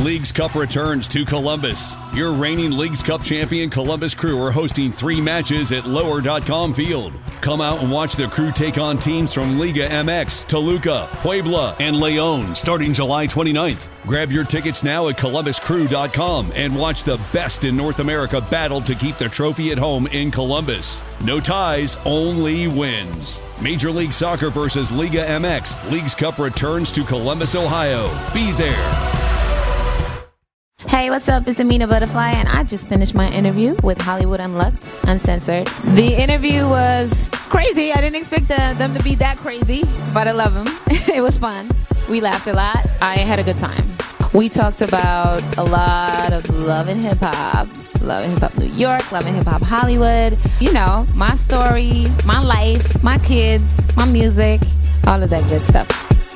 Leagues Cup returns to Columbus. Your reigning Leagues Cup champion Columbus Crew are hosting 3 matches at Lower.com Field. Come out and watch the Crew take on teams from Liga MX, Toluca, Puebla, and León starting July 29th. Grab your tickets now at ColumbusCrew.com and watch the best in North America battle to keep the trophy at home in Columbus. No ties, only wins. Major League Soccer versus Liga MX. Leagues Cup returns to Columbus, Ohio. Be there. Hey, what's up? It's Amina Butterfly, and I just finished my interview with Hollywood Unlocked, Uncensored. The interview was crazy. I didn't expect them to be that crazy, but I love them. It was fun. We laughed a lot. I had a good time. We talked about a lot of love and hip-hop. Love and Hip-Hop New York, Love and Hip-Hop Hollywood. You know, my story, my life, my kids, my music, all of that good stuff.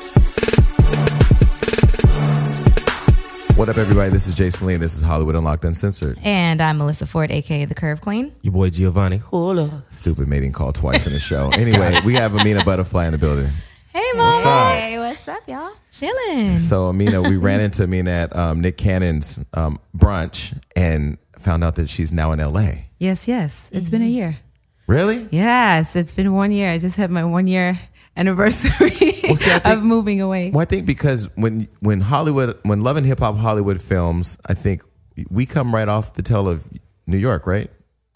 What up, everybody? This is Jason Lee, and this is Hollywood Unlocked Uncensored. And I'm Melissa Ford, a.k.a. the Curve Queen. Your boy Giovanni. Hola. Stupid mating call twice in the show. Anyway, we have Amina Butterfly in the building. Hey, Mom. What's up? Hey, what's up, y'all? Chilling. So, Amina, we ran into Amina at Nick Cannon's brunch and found out that she's now in L.A. Yes. It's been a year. Really? Yes, it's been 1 year. I just had my 1 year anniversary of moving away. Well, I think because when Love and Hip Hop Hollywood films, I think we come right off the tail of New York, right?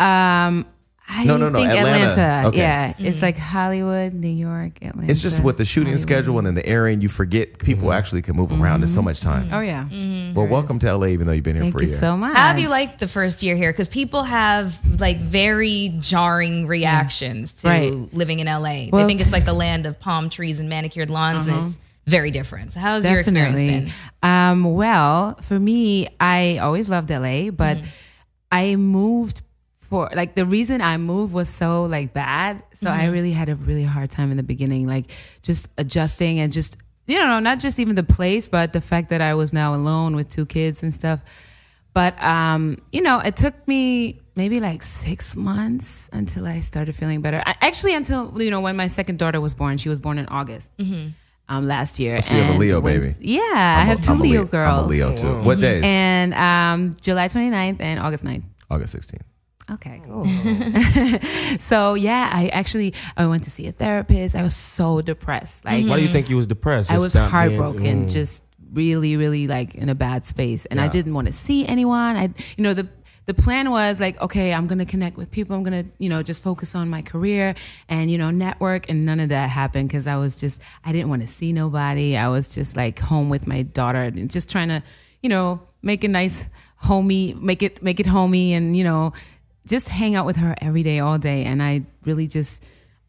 I No, think Atlanta. Okay. Yeah, it's like Hollywood, New York, Atlanta. It's just with the shooting schedule and then the airing, you forget people actually can move around. There's so much time. Oh, yeah. Well, welcome to LA, even though you've been here Thank for a you year. so much. How have you liked the first year here? Because people have like very jarring reactions to living in LA. Well, they think it's like the land of palm trees and manicured lawns, and it's very different. So how's your experience been? Well, for me, I always loved LA, but I moved for like the reason I moved was so like bad. So I really had a really hard time in the beginning, like just adjusting and just, you know, not just even the place, but the fact that I was now alone with 2 kids and stuff. But, you know, it took me maybe like 6 months until I started feeling better. Actually, until, you know, when my second daughter was born. She was born in August last year. So you have a Leo baby. Yeah, I have 2 Leo girls. I'm a Leo too. What days? And July 29th and August 9th. August 16th. Okay, cool. So yeah, I went to see a therapist. I was so depressed. Like, Why do you think you was depressed? I Just was stop heartbroken, just really, really like in a bad space, and I didn't want to see anyone. The plan was like, okay, I'm gonna connect with people. I'm gonna, you know, just focus on my career and, you know, network. And none of that happened because I didn't want to see nobody. I was just like home with my daughter and just trying to, you know, make a nice homey, make it homey, and, you know, just hang out with her every day, all day. And I really just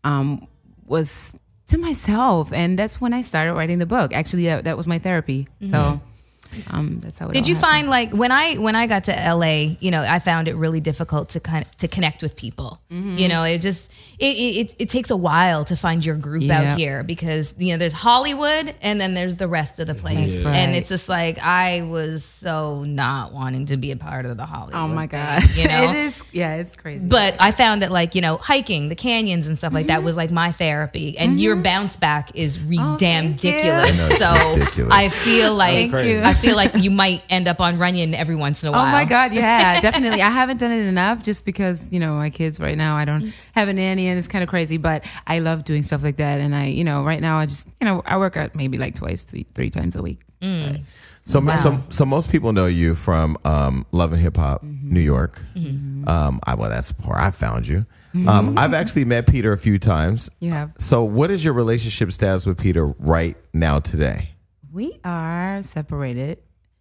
was to myself. And that's when I started writing the book. Actually, that was my therapy. So that's how it Did all you happened. find like when I got to LA, you know, I found it really difficult to connect with people. You know, it takes a while to find your group out here because, you know, there's Hollywood and then there's the rest of the place. That's right. And it's just like I was so not wanting to be a part of the Hollywood. Oh my God. thing, you know? It is, yeah, it's crazy. But I found that, like, you know, hiking, the canyons and stuff like that was like my therapy. And your bounce back is damn thank you. ridiculous. I know, it's So ridiculous. I feel like Thank you. I feel like you might end up on Runyon every once in a while. Oh my God, yeah, definitely. I haven't done it enough just because, you know, my kids right now, I don't have a nanny and it's kind of crazy, but I love doing stuff like that. And I, you know, right now I just, you know, I work out maybe like 3 times a week. So most people know you from Love and Hip Hop New York. Well, that's where I found you. I've actually met Peter a few times. You have. So what is your relationship status with Peter right now today? We are separated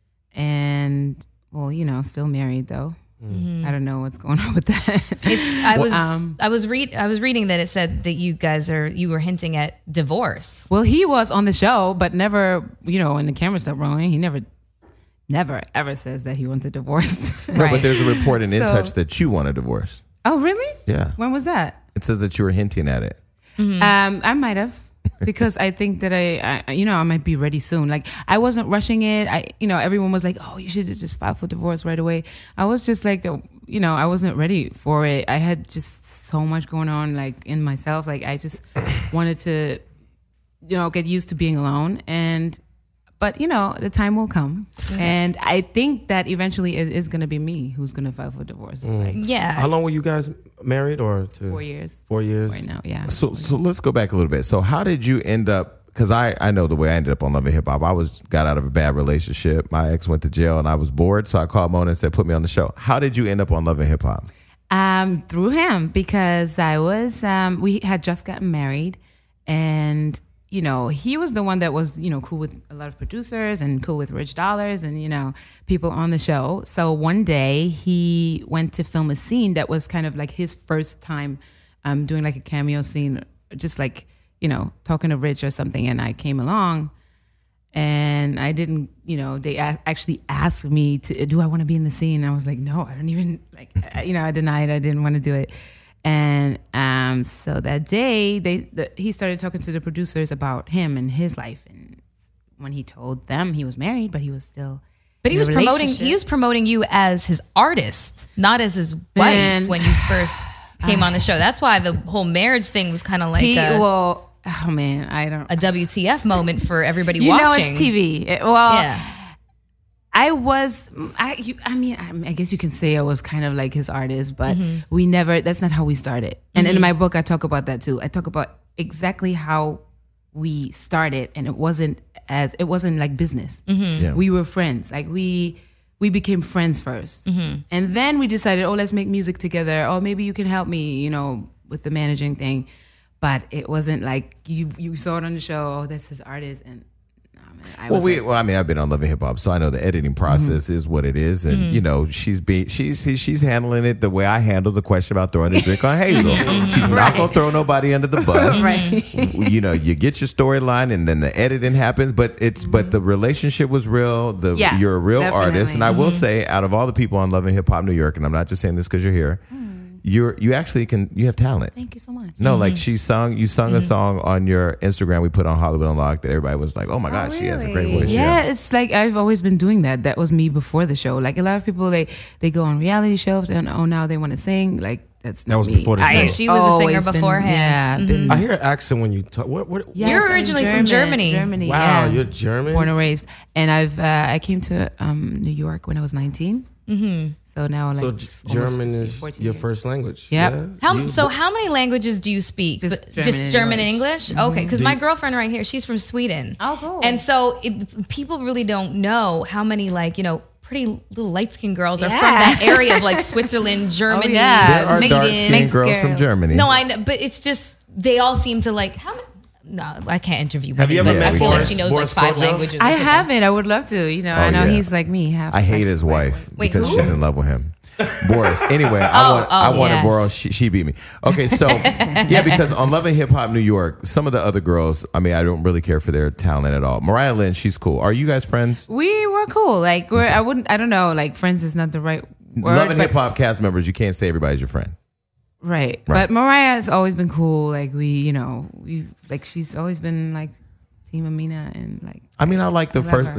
and, well, you know, still married though. I don't know what's going on with that. I was reading that it said that you were hinting at divorce. Well, he was on the show, but never, you know, when the camera stopped rolling, he never ever says that he wants a divorce. No, but there's a report in In Touch that you want a divorce. Oh, really? Yeah. When was that? It says that you were hinting at it. I might have. Because I think that I, you know, I might be ready soon. Like, I wasn't rushing it. You know, everyone was like, oh, you should just file for divorce right away. I was just like, you know, I wasn't ready for it. I had just so much going on, like, in myself. Like, I just wanted to, you know, get used to being alone. But the time will come, and I think that eventually it is going to be me who's going to file for divorce. Yeah. How long were you guys married, or 4 years? 4 years right now. Yeah. So let's go back a little bit. So how did you end up? Because I know the way I ended up on Love and Hip Hop. I got out of a bad relationship. My ex went to jail, and I was bored. So I called Mona and said, "Put me on the show." How did you end up on Love and Hip Hop? Through him, because I was we had just gotten married, and he was the one that was cool with a lot of producers and cool with Rich Dollars and people on the show. So one day he went to film a scene that was kind of like his first time doing like a cameo scene, just like talking to Rich or something, and I came along. And I didn't, they actually asked me do I want to be in the scene? And I was like, no, I don't even I denied I didn't want to do it. And so that day he started talking to the producers about him and his life. And when he told them he was married, but he was still, but he was promoting you as his artist, not as his wife when you first came on the show. That's why the whole marriage thing was kind of like oh man, I don't. A WTF moment for everybody watching. It's TV. I guess you can say I was kind of like his artist, but that's not how we started. And in my book, I talk about that too. I talk about exactly how we started, and it wasn't like business. Yeah. We were friends. Like we became friends first. And then we decided, let's make music together. Or maybe you can help me, with the managing thing. But it wasn't like you saw it on the show. That's his artist, and I've been on Love and Hip Hop, so I know the editing process is what it is, and she's handling it the way I handle the question about throwing a drink on Hazel. She's not gonna throw nobody under the bus. You get your storyline, and then the editing happens. But the relationship was real. You're a real artist, and I will say, out of all the people on Love and Hip Hop New York, and I'm not just saying this because you're here. You have talent. Thank you so much. No, like you sung a song on your Instagram we put on Hollywood Unlocked that everybody was like, oh my gosh, she has a great voice. Yeah, it's like I've always been doing that. That was me before the show. Like a lot of people, they go on reality shows and now they want to sing. Like that was me. Before the show. She was a singer beforehand. I hear an accent when you talk. What? Yes, you're originally from Germany. Wow, you're German? Born and raised. And I came to New York when I was 19. So now, German is your first language. Yep. Yeah. How many languages do you speak? Just German and English? Okay, because my girlfriend right here, she's from Sweden. Oh, cool. And so people really don't know how many pretty little light-skinned girls are from that area of like Switzerland, Germany. There are dark-skinned girls from Germany. No, I know, but it's just they all seem to like how many. No, I can't interview. Have you ever met I feel Boris? like she knows Boris like 5 Kojo? languages. I haven't. I would love to. I know he's like me. I hate his wife because who? she's in love with him. Boris. Anyway, I wanted Boris. She beat me. Okay, so because on Love and Hip Hop New York, some of the other girls, I don't really care for their talent at all. Mariah Lynn, she's cool. Are you guys friends? We were cool. Like I don't know. Like friends is not the right word. Love and Hip Hop cast members, you can't say everybody's your friend. Right. But Mariah has always been cool. Like we like she's always been like Team Amina and like. I like the first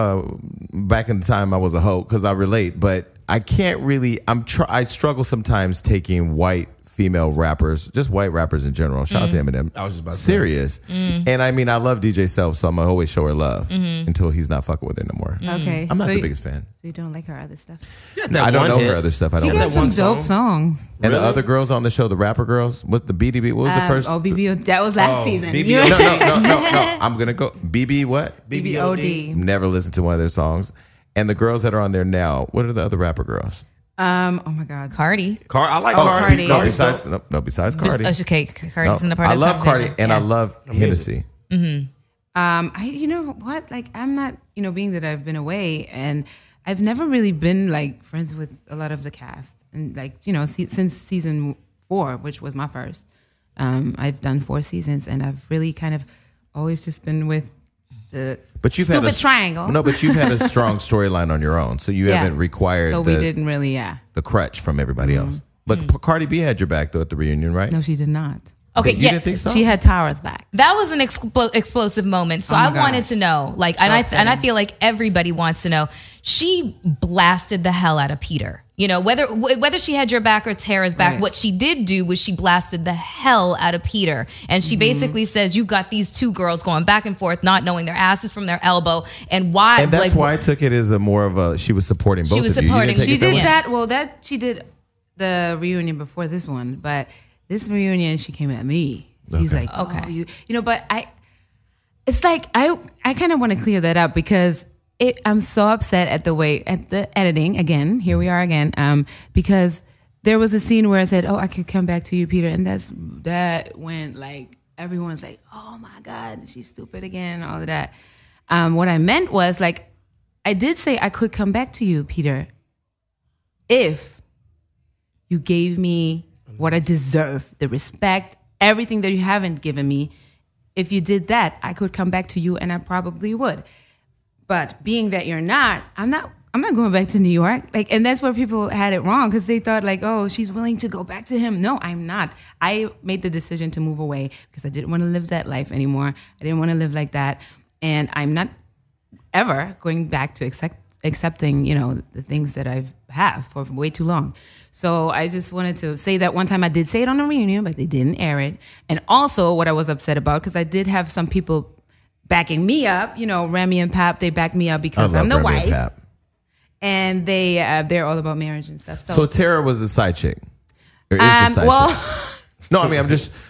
back in the time I was a hoe because I relate, but I can't really. I struggle sometimes taking white female rappers, just white rappers in general. Shout out to Eminem. I was just about to serious. And I love DJ Self, so I'm gonna always show her love until he's not fucking with her no more. Okay. I'm not the biggest fan. So you don't like her other stuff? I don't know her other stuff. I don't. She got know. some dope songs. And the other girls on the show, the rapper girls, what the BDB? What was the first? BBO. That was last season. BBO. No. I'm gonna go BB what? BBOD. Never listened to one of their songs. And the girls that are on there now, what are the other rapper girls? Oh my God, Cardi. I like Cardi. No, besides Cardi. Okay, Cardi's in the part. I love Cardi and I love Hennessy. You know what? Like I'm not, being that I've been away and I've never really been like friends with a lot of the cast, and like since season 4, which was my first, I've done 4 seasons, and I've really kind of always just been with the stupid triangle. No, but you've had a strong storyline on your own, so you haven't required. So we didn't really, the crutch from everybody else. But Cardi B had your back though at the reunion, right? No, she did not. Okay, you didn't think so? She had Tara's back. That was an explosive moment. So I wanted to know, like, and I feel like everybody wants to know. She blasted the hell out of Peter. You know, whether she had your back or Tara's back, Right. what she did do was she blasted the hell out of Peter. And she basically says, you got these two girls going back and forth, not knowing their asses from their elbow. And why? And that's why I took it as she was supporting both She was of you. supporting- You didn't take She it that did way? that. Well, she did the reunion before this one, but this reunion she came at me. She's Okay. like, okay, you know, but it's like I kind of want to clear that up because I'm so upset at the editing again. Here we are again, because there was a scene where I said, "Oh, I could come back to you, Peter," and that went like everyone's like, "Oh my God, she's stupid again," and all of that. What I meant was like, I did say I could come back to you, Peter, if you gave me what I deserve, the respect, everything that you haven't given me. If you did that, I could come back to you, and I probably would. But being that you're not, I'm not going back to New York. Like, and that's where people had it wrong because they thought like, oh, she's willing to go back to him. No, I'm not. I made the decision to move away because I didn't want to live that life anymore. I didn't want to live like that, and I'm not ever going back to accepting, you know, the things that I have for way too long. So I just wanted to say that one time I did say it on the reunion, but they didn't air it. And also what I was upset about, because I did have some people backing me up, you know, Remy and Pap, they backed me up because I'm the Remy wife. and Pap. And they're all about marriage and stuff. So Tara was a side chick. Or is the side chick? No, I mean, I'm just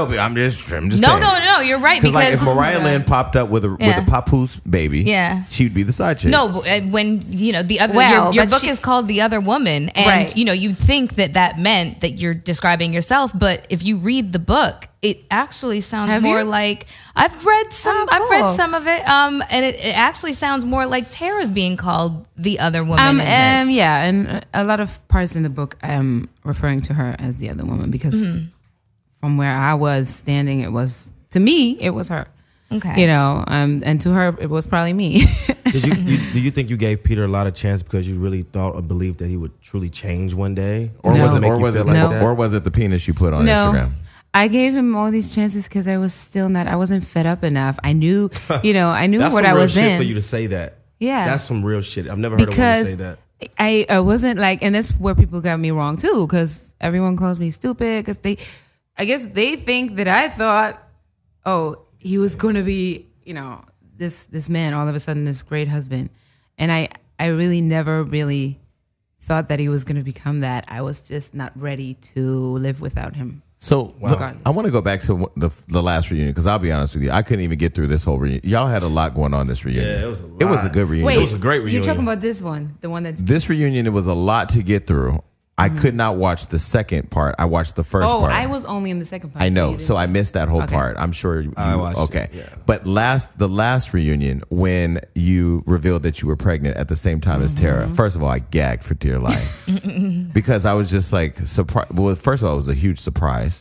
saying. No, you're right. Because like Because if Mariah Lynn popped up with a papoose baby, she'd be the side chick. no, when you know the other, Well, your but book is called The Other Woman, and Right. you know you'd think that meant that you're describing yourself, but if you read the book, it actually sounds Have more you? like I've read some. Oh, I've read cool. some of it, and it actually sounds more like Tara's being called the other woman. in this. Yeah, and a lot of parts in the book I'm referring to her as the other woman because from where I was standing, it was, to me, it was her. Okay. You know, and to her, it was probably me. Do you think you gave Peter a lot of chance because you really thought or believed that he would truly change one day, Or No. was it? Make Or you was feel it? like No. that? Or was it the penis you put on No. Instagram? I gave him all these chances because I was still not, I wasn't fed up enough. I knew, you know, I knew That's what some I real was shit in. for you to say that. Yeah. That's some real shit. I've never heard a woman say that. I wasn't like, and that's where people got me wrong too, because everyone calls me stupid because I guess they think that I thought, oh, he was going to be, you know, this man, all of a sudden, this great husband. And I really never really thought that he was going to become that. I was just not ready to live without him. So Wow. I want to go back to the last reunion because I'll be honest with you, I couldn't even get through this whole reunion. Y'all had a lot going on this reunion. Yeah, it was a lot. It was a good reunion. Wait, was a great You're reunion. talking about this one, the one that's... This reunion, it was a lot to get through. I could not watch the second part. I watched the first Oh, part. I was only in the second part. I you know, didn't- so I missed that whole Okay. part. I'm sure you I watched it, okay. yeah. But the last reunion when you revealed that you were pregnant at the same time as Tara. First of all, I gagged for dear life because I was just like surprised. Well, first of all, it was a huge surprise.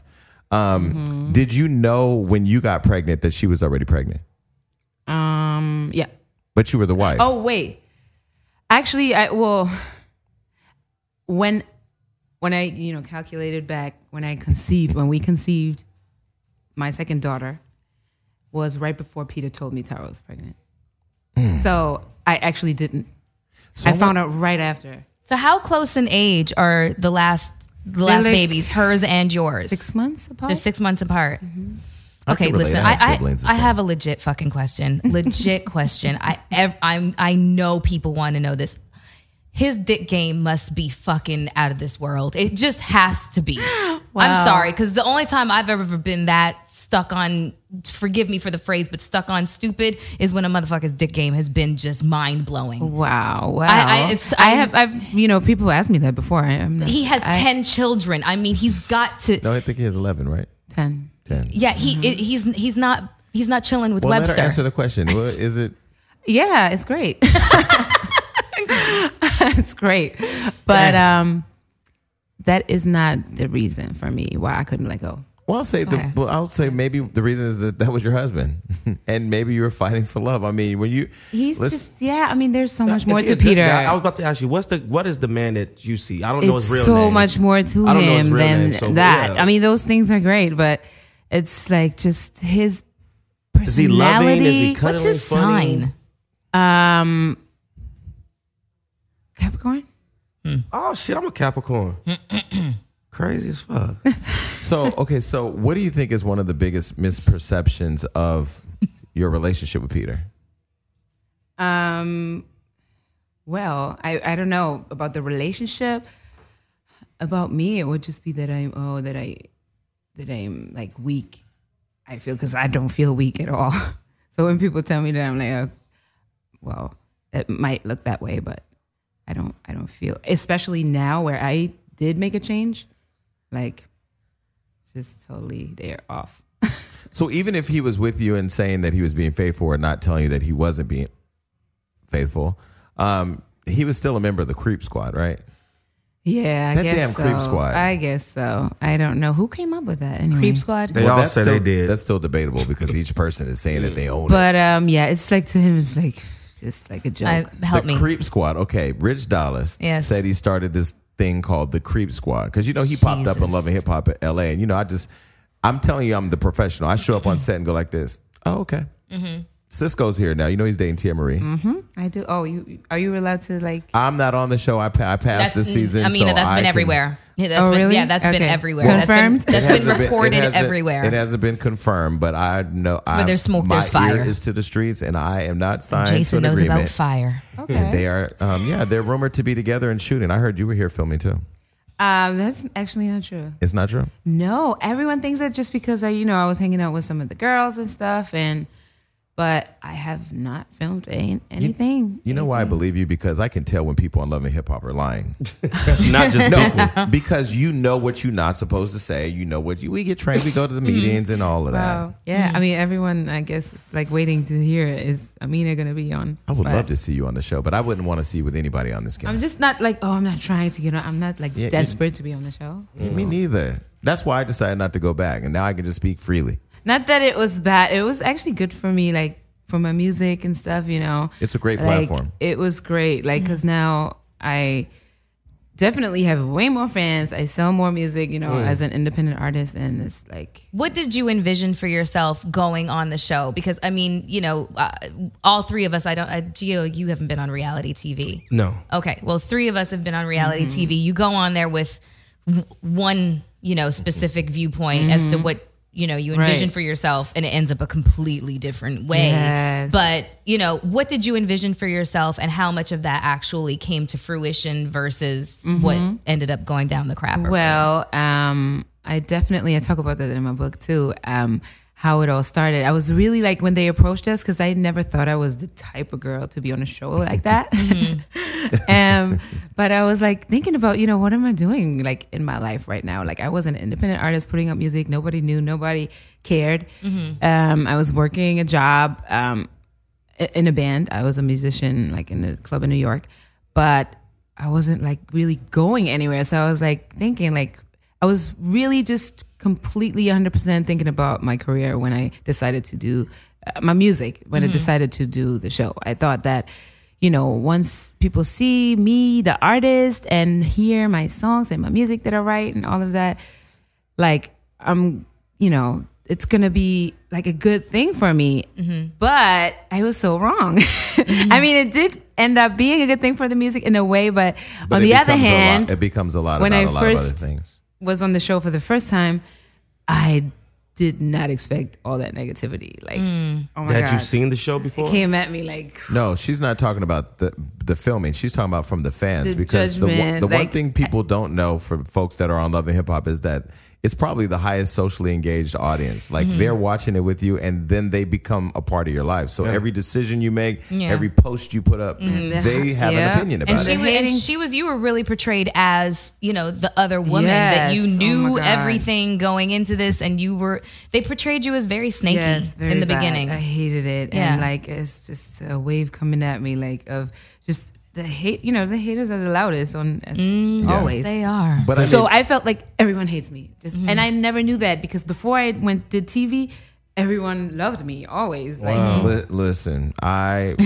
Did you know when you got pregnant that she was already pregnant? Yeah. But you were the wife. Oh, wait. Actually, when I, you know, calculated back, when we conceived, my second daughter was right before Peter told me Tara was pregnant. So I actually didn't. So I found out right after. So how close in age are the last like babies, hers and yours? 6 months apart. They're 6 months apart. I Okay, can relate. listen. I have siblings the I same. have a legit fucking question. Legit question. I know people want to know this. His dick game must be fucking out of this world. It just has to be. I'm sorry, because the only time I've ever been that stuck on, forgive me for the phrase, but stuck on stupid is when a motherfucker's dick game has been just mind blowing. Wow. I've you know, people ask me that before. I'm not, He has 10 children. I mean, he's got to. No, I think he has 11, right? 10. 10. Yeah, he's not chilling with Well, let her Webster. answer the question. What is it? Yeah, it's great. It's great. But that is not the reason for me why I couldn't let go. Well, I'll say maybe the reason is that was your husband, and maybe you were fighting for love. I mean, when you I mean, there's so much more See, to Peter. I was about to ask you, what is the man that you see? I don't know It's his real so name. much more to I don't know his him real than name, so, that. yeah. I mean, those things are great, but it's like just his Is he loving? Is he personality. cuddling? What's his funny? sign? Capricorn? Oh shit, I'm a Capricorn. Crazy as fuck. So what do you think is one of the biggest misperceptions of your relationship with Peter? Well, I don't know about the relationship. About me, it would just be that I'm like weak. I feel, because I don't feel weak at all. So when people tell me that, I'm like, well, it might look that way, but I don't feel. Especially now, where I did make a change, like just totally they're off. So even if he was with you and saying that he was being faithful or not telling you that he wasn't being faithful, he was still a member of the Creep Squad, right? Yeah, I That guess damn so. Creep Squad. I guess so. I don't know who came up with that. Anyway. Creep Squad. They all said they did. That's still debatable because each person is saying that they own it. But yeah, it's like, to him, it's like just like a joke. Help The me. Creep Squad. Okay, Rich Dallas said he started this thing called the Creep Squad because he popped up in Love and Hip Hop at LA, and I'm telling you, I'm the professional. I show up on set and go like this. Oh, okay. Mm-hmm. Cisco's here now. He's dating Tia Marie. Mm-hmm. I do. Oh, are you allowed to like? I'm not on the show. I passed the season. I mean, so that's been everywhere. That's really? Yeah, that's been Okay. everywhere. Confirmed? That's been reported everywhere. It hasn't been confirmed, but I know. Where there's smoke, there's my fire. ear is to the streets, and I am not signed Jason to an knows agreement. about fire. Okay. And they are, they're rumored to be together and shooting. I heard you were here filming too. That's actually not true. It's not true. No, everyone thinks that just because I was hanging out with some of the girls and stuff, but I have not filmed anything. You know why I believe you? Because I can tell when people on Love and Hip Hop are lying. Not just people. Because you know what you're not supposed to say. You know what we get trained. We go to the meetings and all of that. Wow. Yeah, I mean, everyone, I guess, is like waiting to hear is Amina going to be on. I would love to see you on the show, but I wouldn't want to see you with anybody on this cast. I'm just not like, I'm not trying to get on. I'm not like desperate to be on the show. Me neither. That's why I decided not to go back, and now I can just speak freely. Not that it was bad. It was actually good for me, like for my music and stuff, It's a great Like, platform. it was great, like, because now I definitely have way more fans. I sell more music, as an independent artist, and it's like. What did you envision for yourself going on the show? Because I mean, all three of us. Gio, you haven't been on reality TV. No. Okay, well, three of us have been on reality TV. You go on there with one, specific viewpoint as to what. You envision for yourself, and it ends up a completely different way. Yes. But, what did you envision for yourself, and how much of that actually came to fruition versus what ended up going down the crapper? Well, I talk about that in my book too. How it all started. I was really like, when they approached us, because I never thought I was the type of girl to be on a show like that. But I was like thinking about, what am I doing like in my life right now? Like, I was an independent artist putting up music. Nobody knew, nobody cared. I was working a job in a band. I was a musician, like in a club in New York, but I wasn't like really going anywhere. So I was like thinking, like, I was really just completely 100% thinking about my career when I decided to do my music, when I decided to do the show. I thought that, once people see me, the artist, and hear my songs and my music that I write and all of that, like, it's going to be like a good thing for me. But I was so wrong. I mean, it did end up being a good thing for the music in a way, but on the other hand, it becomes a lot when about I a lot of other first things. Was on the show for the first time, I did not expect all that negativity. Like, oh my Had God. you seen the show before? It came at me like, No, she's not talking about the filming. She's talking about from the fans, The because the judgment, one like- thing people don't know for folks that are on Love and Hip Hop is that it's probably the highest socially engaged audience. Like, they're watching it with you, and then they become a part of your life. So every decision you make, every post you put up, they have an opinion about it. You were really portrayed as, the other woman, that you Yes. knew Oh my God. everything going into this, and they portrayed you as very snaky very in the bad. beginning. I hated it. Yeah. And like, it's just a wave coming at me, like, of just the hate. The haters are the loudest on always. They are. But So I felt like everyone hates me. And I never knew that, because before I did TV, everyone loved me always. Like, listen, and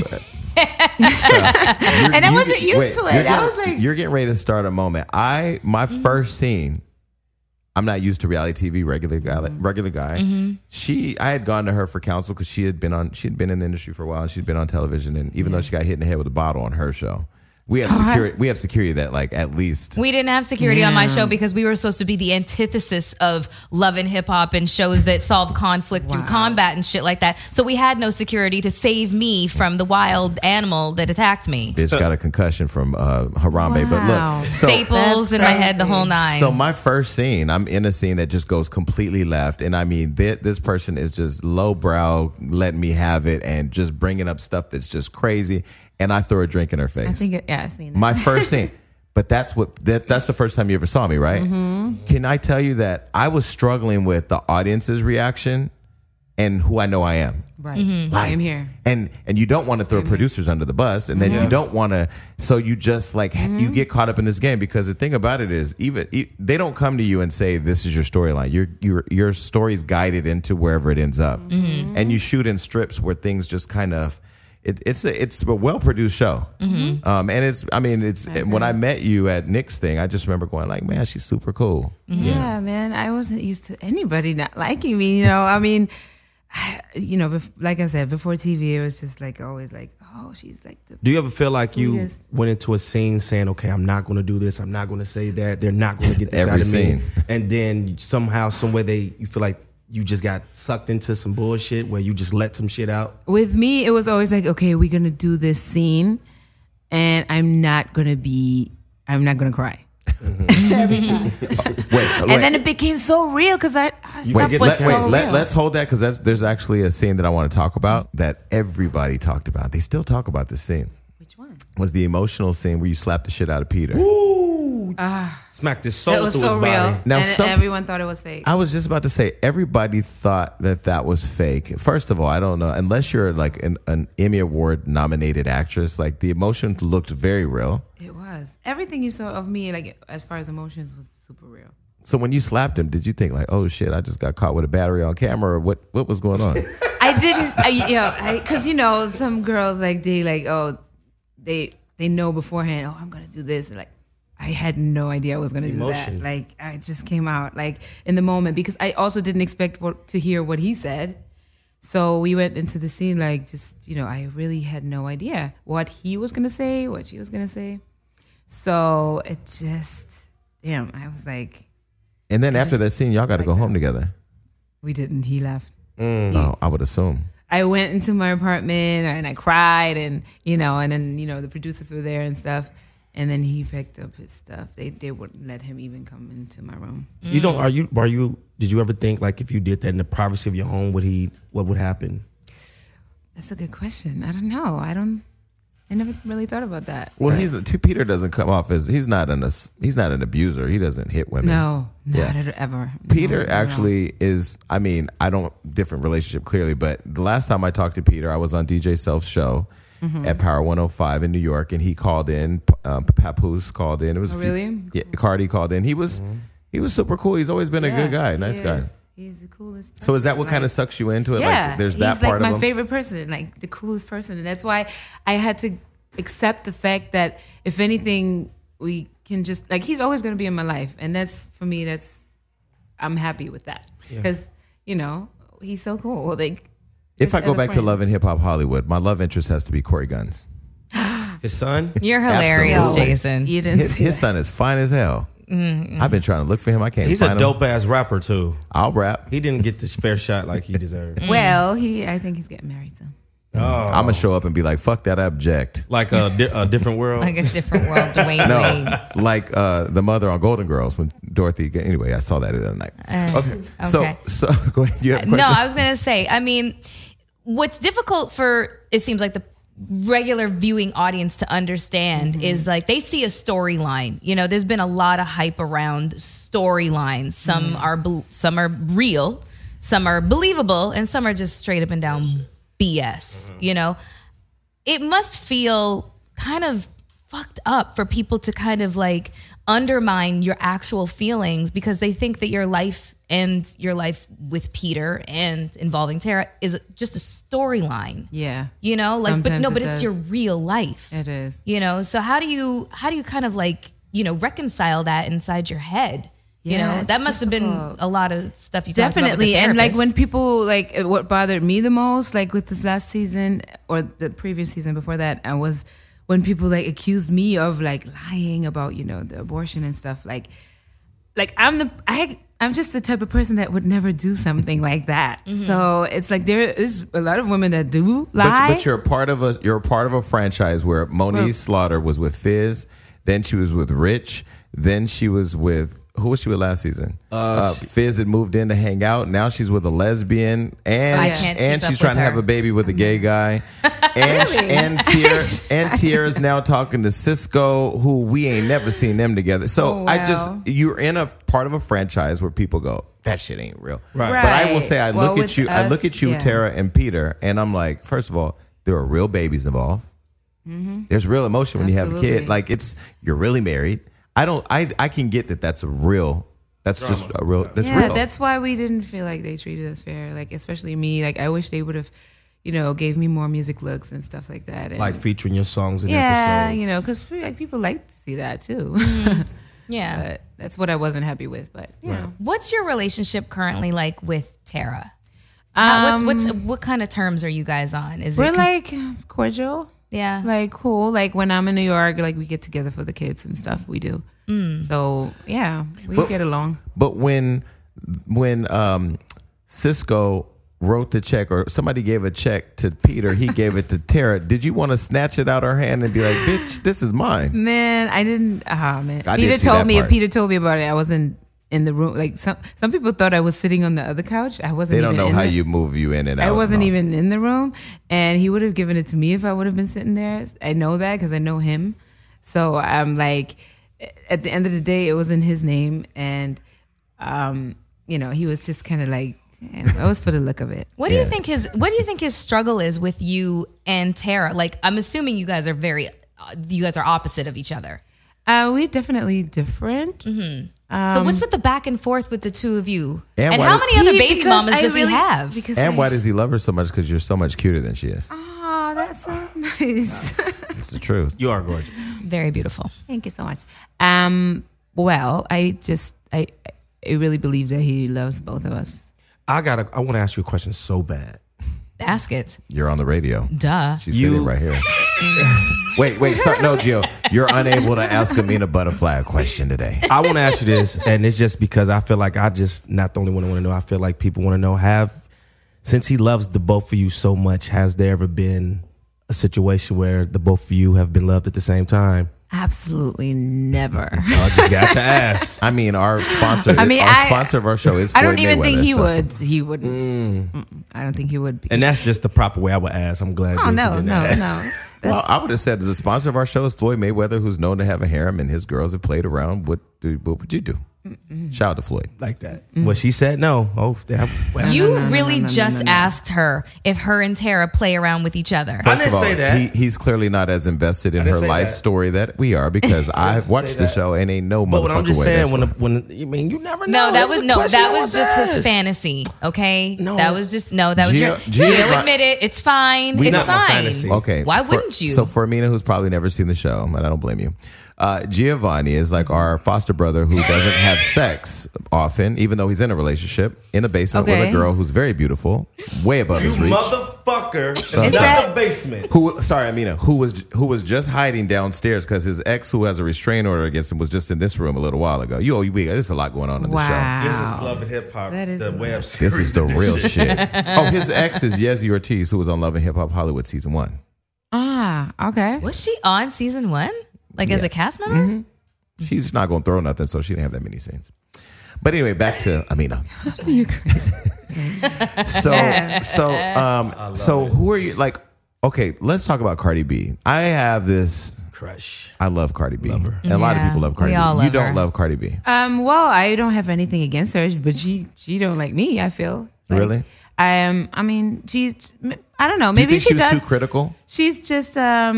I wasn't used to it. I was like, you're getting ready to start a moment. My first scene, I'm not used to reality TV, regular guy. I had gone to her for counsel because she'd been in the industry for a while, and she'd been on television, and even though she got hit in the head with a bottle on her show, We have security. We have security that like at least We didn't have security on my show because we were supposed to be the antithesis of Love and Hip Hop and shows that solve conflict through combat and shit like that. So we had no security to save me from the wild animal that attacked me. bitch got a concussion from Harambe. But look, so, Staples in my head, the whole nine. So my first scene, I'm in a scene that just goes completely left, and I mean, this person is just lowbrow, letting me have it, and just bringing up stuff that's just crazy, and I throw a drink in her face. I think, I've seen that. My first scene. But that's the first time you ever saw me, right? Mm-hmm. Can I tell you that I was struggling with the audience's reaction and who I know I am. Right. Mm-hmm. Like, I'm here. And you don't want to throw producers under the bus, and then you don't want to. So you just like you get caught up in this game, because the thing about it is, even they don't come to you and say this is your storyline. Your story's guided into wherever it ends up, and you shoot in strips where things just kind of. It's a well produced show, and it's when I met you at Nick's thing, I just remember going like, man, she's super cool. Yeah, man, I wasn't used to anybody not liking me. I mean. Like I said, before TV, it was just like always like, oh, she's like the. Do you ever feel like sweetest. you went into a scene saying, okay, I'm not going to do this, I'm not going to say that, they're not going to get this Every out of scene. me, and then somehow, some way, you feel like you just got sucked into some bullshit where you just let some shit out? With me, it was always like, okay, we're gonna do this scene, and I'm not gonna cry. Every time. Wait. And then it became so real because our stuff was so real. Let's hold that, because there's actually a scene that I want to talk about that everybody talked about. They still talk about this scene. Which one? Was the emotional scene where you slapped the shit out of Peter. Ooh! Smacked his soul It was through so his real. body. Now, And everyone thought it was fake. I was just about to say, everybody thought that was fake. First of all, I don't know, unless you're like an Emmy Award nominated actress, like the emotion looked very real. It was. Everything you saw of me, like as far as emotions, was super real. So when you slapped him, did you think like, oh shit, I just got caught with a battery on camera, or what was going on? I didn't, because some girls like they know beforehand. Oh, I'm gonna do this. And, like, I had no idea I was gonna do that. Like, I just came out like in the moment, because I also didn't expect to hear what he said. So we went into the scene like just I really had no idea what he was gonna say, what she was gonna say. So it just, damn, I was like. And then after that scene, y'all got to go home together. We didn't. He left. Oh, I would assume. I went into my apartment and I cried, and and then the producers were there and stuff, and then he picked up his stuff. They wouldn't let him even come into my room. You don't? Are you? Did you ever think like if you did that in the privacy of your home, what would happen? That's a good question. I don't know. I never really thought about that. Well, Peter doesn't come off as he's not an abuser. He doesn't hit women. No, not ever. Peter actually is. I mean, I don't different relationship clearly, but the last time I talked to Peter, I was on DJ Self's show at Power 105 in New York, and he called in. Papoose called in. It was really? Yeah, Cardi called in. He was super cool. He's always been a good guy, nice guy. He's the coolest person. So is that what kind of sucks you into it? Yeah, like there's that he's part like of my him? favorite person, like the coolest person, and that's why I had to accept the fact that if anything, we can just like he's always going to be in my life, and that's for me. I'm happy with that because he's so cool. Like if I go back to Love and Hip Hop Hollywood, my love interest has to be Corey Guns. His son? You're hilarious, Absolutely. Jason. You didn't see His son is fine as hell. I've been trying to look for him. I can't He's find a him. dope ass rapper too. I'll rap. He didn't get this fair shot like he deserved. Well, I think he's getting married soon. I'm gonna show up and be like, "Fuck that, I object." Like a different world. Like a different world, Dwayne Wade. No, like the mother on Golden Girls when Dorothy. Anyway, I saw that the other night. Okay. So go ahead. You have a question? No, I was going to say, I mean, what's difficult for, it seems like the regular viewing audience to understand is like they see a storyline. There's been a lot of hype around storylines. Some are real, some are believable, and some are just straight up and down BS. It must feel kind of fucked up for people to kind of like undermine your actual feelings because they think that your life and your life with Peter and involving Tara is just a storyline. Yeah. But it's your real life. It is. So how do you kind of like, reconcile that inside your head? Yeah, that must have been a lot of stuff you talked about with the definitely. And like therapist. when people like what bothered me the most, like with this last season or the previous season before that, was when people like accuse me of like lying about, you know, the abortion and stuff, like I'm just the type of person that would never do something like that. Mm-hmm. So it's like there is a lot of women that do lie. But you're part of a franchise where Monique Slaughter was with Fizz, then she was with Rich, then she was with who was she with last season? Fizz had moved in to hang out. Now she's with a lesbian, and she's trying to have a baby with a gay guy. And Tierra is now talking to Cisco, who we ain't never seen them together. So you're in a part of a franchise where people go, that shit ain't real. Right. But I will say, I look at you, Tara and Peter, and I'm like, first of all, there are real babies involved. Mm-hmm. There's real emotion when you have a kid. Like you're really married. I can get that. That's real. That's drama. Just a real. That's real. That's why we didn't feel like they treated us fair. Like especially me. Like I wish they would have, you know, gave me more music looks and stuff like that. And like featuring your songs in episodes. Yeah, you know, because like people like to see that too. Mm-hmm. Yeah, but that's what I wasn't happy with. But you know, what's your relationship currently like with Tara? What kind of terms are you guys on? We're like cordial. Yeah. Like cool. Like when I'm in New York, like we get together for the kids and stuff. We do. So yeah, we get along. But when Cisco wrote the check or somebody gave a check to Peter, he gave it to Tara. Did you want to snatch it out her hand and be like, bitch, this is mine? Man, I didn't. Man. Peter told me. If Peter told me about it, I wasn't in the room. Like some people thought I was sitting on the other couch. I wasn't. They don't know how you move you in and out. I wasn't even in the room, and he would have given it to me if I would have been sitting there. I know that because I know him. So I'm like, at the end of the day, it was in his name, and you know, he was just kind of like, I was for the look of it. What do you think his struggle is with you and Tara? Like, I'm assuming you guys are opposite of each other. We're definitely different. Mm-hmm. So what's with the back and forth with the two of you? And how many other baby mamas does he have? Why does he love her so much? Because you're so much cuter than she is. Oh, that's so nice. It's the truth. You are gorgeous. Very beautiful. Thank you so much. Well, I really believe that he loves both of us. I want to ask you a question so bad. Ask it. You're on the radio. Duh. She's sitting right here. Wait. No, Gio. You're unable to ask Amina Butterfly a question today. I want to ask you this, and it's just because I feel like I just not the only one who want to know. I feel like people want to know, since he loves the both of you so much, has there ever been a situation where the both of you have been loved at the same time? Absolutely never. I just got to ask. I mean, our sponsor. Sponsor of our show is. I don't Floyd even Mayweather, think he would. He wouldn't. I don't think he would. And that's just the proper way I would ask. I'm glad. Oh no. Well, I would have said the sponsor of our show is Floyd Mayweather, who's known to have a harem, and his girls have played around. What would you do? Shout out to Floyd. Like that. Well, she said no. Oh, you really just asked her if her and Tara play around with each other. I didn't say that. He's clearly not as invested in her life story that we are, because I've watched the show and ain't no motherfucker way. But what I'm just saying, you never know. That was just his fantasy. Okay, no, that was your. He'll admit it. It's fine. It's fine. Okay, why wouldn't you? So for Amina, who's probably never seen the show, and I don't blame you. Giovanni is like our foster brother who doesn't have sex often, even though he's in a relationship in a basement with a girl who's very beautiful, way above his reach. Motherfucker, it's not the basement. Who was just hiding downstairs because his ex, who has a restraining order against him, was just in this room a little while ago. There's a lot going on in the show. This is Love and Hip Hop, the web series. This is the real shit. His ex is Yezi Ortiz, who was on Love and Hip Hop Hollywood season 1. Okay. Was she on season 1? As a cast member? Mm-hmm. She's not going to throw nothing, so she didn't have that many scenes. But anyway, back to Amina. So who are you? Like, okay, let's talk about Cardi B. I have this crush. I love Cardi B. And a lot of people love Cardi B. You don't love Cardi B. Well, I don't have anything against her, but she don't like me, I feel. Really? I mean, I don't know. Maybe she was too critical? She's just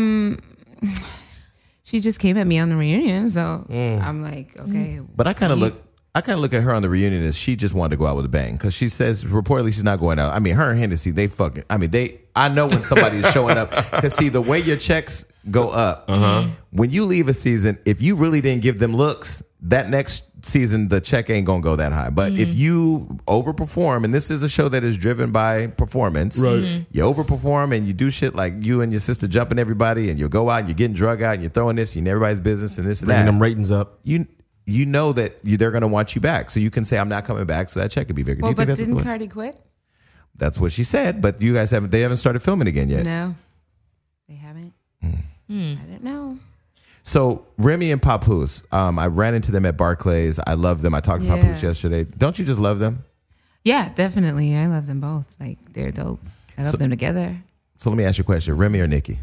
she just came at me on the reunion, so I'm like, okay. But I kind of look at her on the reunion as she just wanted to go out with a bang, because she says reportedly she's not going out. I mean, her and Hennessy, I know when somebody is showing up, because see, the way your checks go up, when you leave a season, if you really didn't give them looks, that next season, the check ain't gonna go that high. But if you overperform, and this is a show that is driven by performance, right? You overperform and you do shit like you and your sister jumping everybody, and you go out and you're getting drug out and you're throwing this, you're in everybody's business and this and Bringing that. them ratings up. You know that they're gonna want you back, so you can say I'm not coming back, so that check could be bigger. Well, do you but think didn't Cardi quit? That's what she said, but you guys haven't started filming again yet. No, they haven't. I don't know. So Remy and Papoose, I ran into them at Barclays. I love them. I talked to Papoose yesterday. Don't you just love them? Yeah, definitely. I love them both. Like, they're dope. I love them together. So let me ask you a question: Remy or Nicki?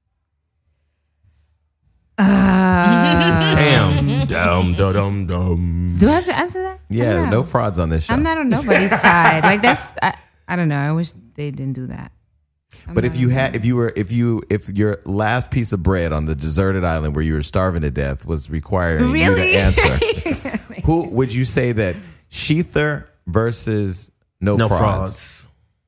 Damn. Dum. Do I have to answer that? Yeah, no frauds on this show. I'm not on nobody's side. Like, that's I don't know. I wish they didn't do that. But if your last piece of bread on the deserted island where you were starving to death was requiring you to answer, who would you say that? Sheether versus no frauds?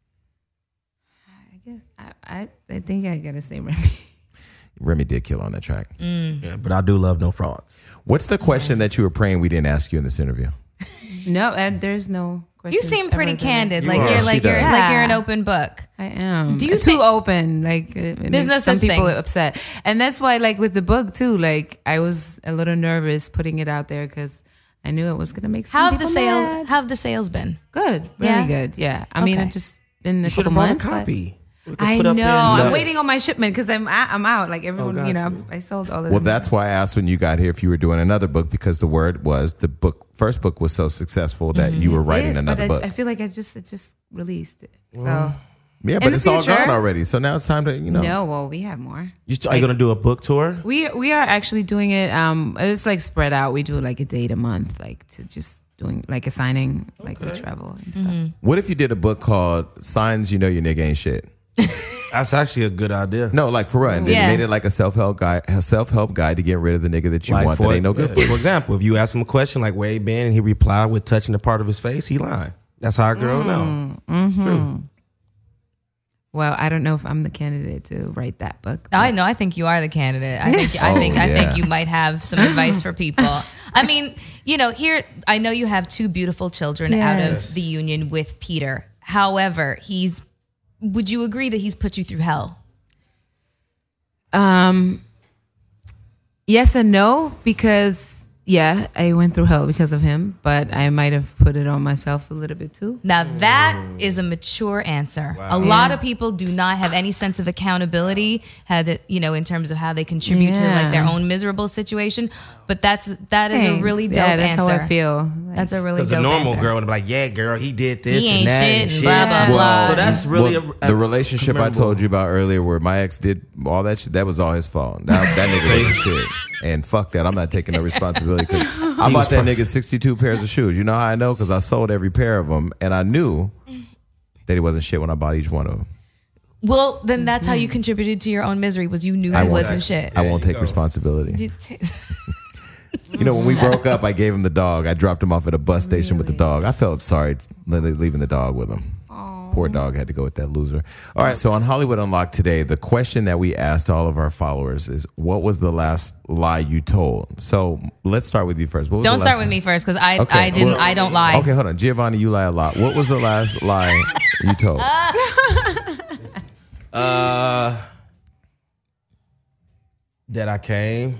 I guess I think I gotta say Remy. Remy did kill on that track. Yeah, but I do love no frauds. What's the question that you were praying we didn't ask you in this interview? No, there's no. You seem pretty candid. You are. You're an open book. I am. Do you too open? Like, there's no some such people thing. upset, and that's why, like with the book too. Like, I was a little nervous putting it out there because I knew it was gonna make some How have people mad. How have the sales been? Good, really good. Yeah, I mean, Okay. it just been a You should couple have bought a months. but- copy. I Put up know. in I'm nuts. waiting on my shipment because I'm out. Like everyone, gotcha. I sold all of them. Well, that's why I asked when you got here if you were doing another book, because the word was the first book was so successful that you were writing It is, another but book. I feel like it just released it. So Yeah, in but the it's all future- gone already. So now it's time to, no, well, we have more. Are you going to do a book tour? We are actually doing it. It's like spread out. We do like a date a month, like to just doing like a signing, like we travel and stuff. What if you did a book called Signs You Know Your Nigga Ain't Shit? That's actually a good idea. No, like for real. And they Yeah. made it like a self-help guide to get rid of the nigga that you want that ain't no good for you. For example, if you ask him a question like where he been and he replied with touching a part of his face, he lying. That's how a girl know. True. Well, I don't know if I'm the candidate to write that book. I know. I think you are the candidate. I think you might have some advice for people. I mean, here I know you have two beautiful children out of the union with Peter. However, would you agree that he's put you through hell? Yes and no, because I went through hell because of him, but I might have put it on myself a little bit too. Now that is a mature answer. A lot of people do not have any sense of accountability, in terms of how they contribute to like their own miserable situation. But that is a really dope that's answer. how I feel. That's a really Because dope a normal answer. girl would be like, yeah, girl, he did this He and ain't that shit, and shit. blah, blah, blah. So that's really the relationship I told you about earlier where my ex did all that shit, that was all his fault. That nigga wasn't shit. And fuck that. I'm not taking no responsibility because I bought that nigga 62 pairs of shoes. You know how I know? Because I sold every pair of them and I knew that he wasn't shit when I bought each one of them. Well, then that's how you contributed to your own misery, was you knew he wasn't shit. I won't take responsibility. When we broke up, I gave him the dog. I dropped him off at a bus station with the dog. I felt sorry leaving the dog with him. Poor dog had to go with that loser. All right, so on Hollywood Unlocked today, the question that we asked all of our followers is, what was the last lie you told? So let's start with you first. What was Don't the start last with lie? me first because Okay, I don't lie. Okay, hold on. Giovanni, you lie a lot. What was the last lie you told? That I came.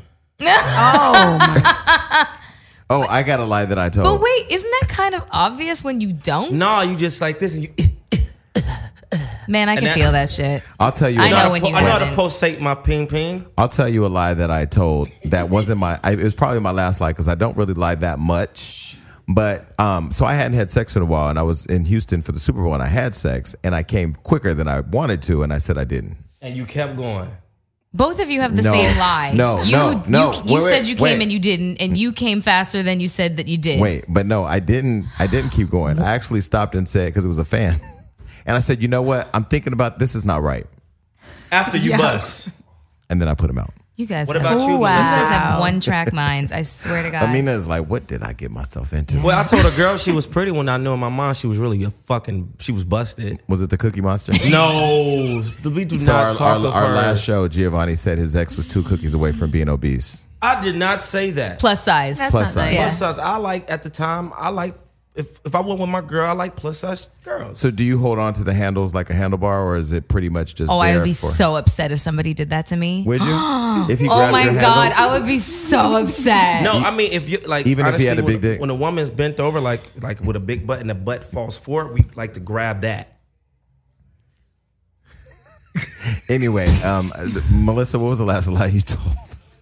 Oh, I got a lie that I told. But wait, isn't that kind of obvious when you don't? No, you just like this and you. Man, I can feel that shit. I'll tell you. I know a lie. when you I know how to wasn't. pulsate my ping ping. I'll tell you a lie that I told that wasn't it was probably my last lie because I don't really lie that much. But so I hadn't had sex in a while and I was in Houston for the Super Bowl and I had sex and I came quicker than I wanted to and I said I didn't. And you kept going. Both of you have the No. same lie. No. You Wait, said you came wait. and you didn't, and you came faster than you said that you did. Wait, but no, I didn't keep going. I actually stopped and said, because it was a fan. And I said, you know what? I'm thinking about this is not right. After you bust. And then I put him out. You guys, What about you, you Melissa? guys have one-track minds. I swear to God. Amina is like, what did I get myself into? Well, I told a girl she was pretty when I knew my mom. She was really she was busted. Was it the Cookie Monster? No, we do So not talk of our her. last show, Giovanni said his ex was 2 cookies away from being obese. I did not say that. plus size. Plus size. Yeah. Plus size. I like at the time. I like if I went with my girl, I like plus size girls. So do you hold on to the handles like a handlebar, or is it pretty much just Oh, I there would be for? so upset if somebody did that to me. Would you? If he Oh grabbed my your God, handles? I would be so upset. No, I mean if you like, Even if he had a big dick? when a woman's bent over like with a big butt and the butt falls forward, we like to grab that. Anyway, Melissa, what was the last lie you told?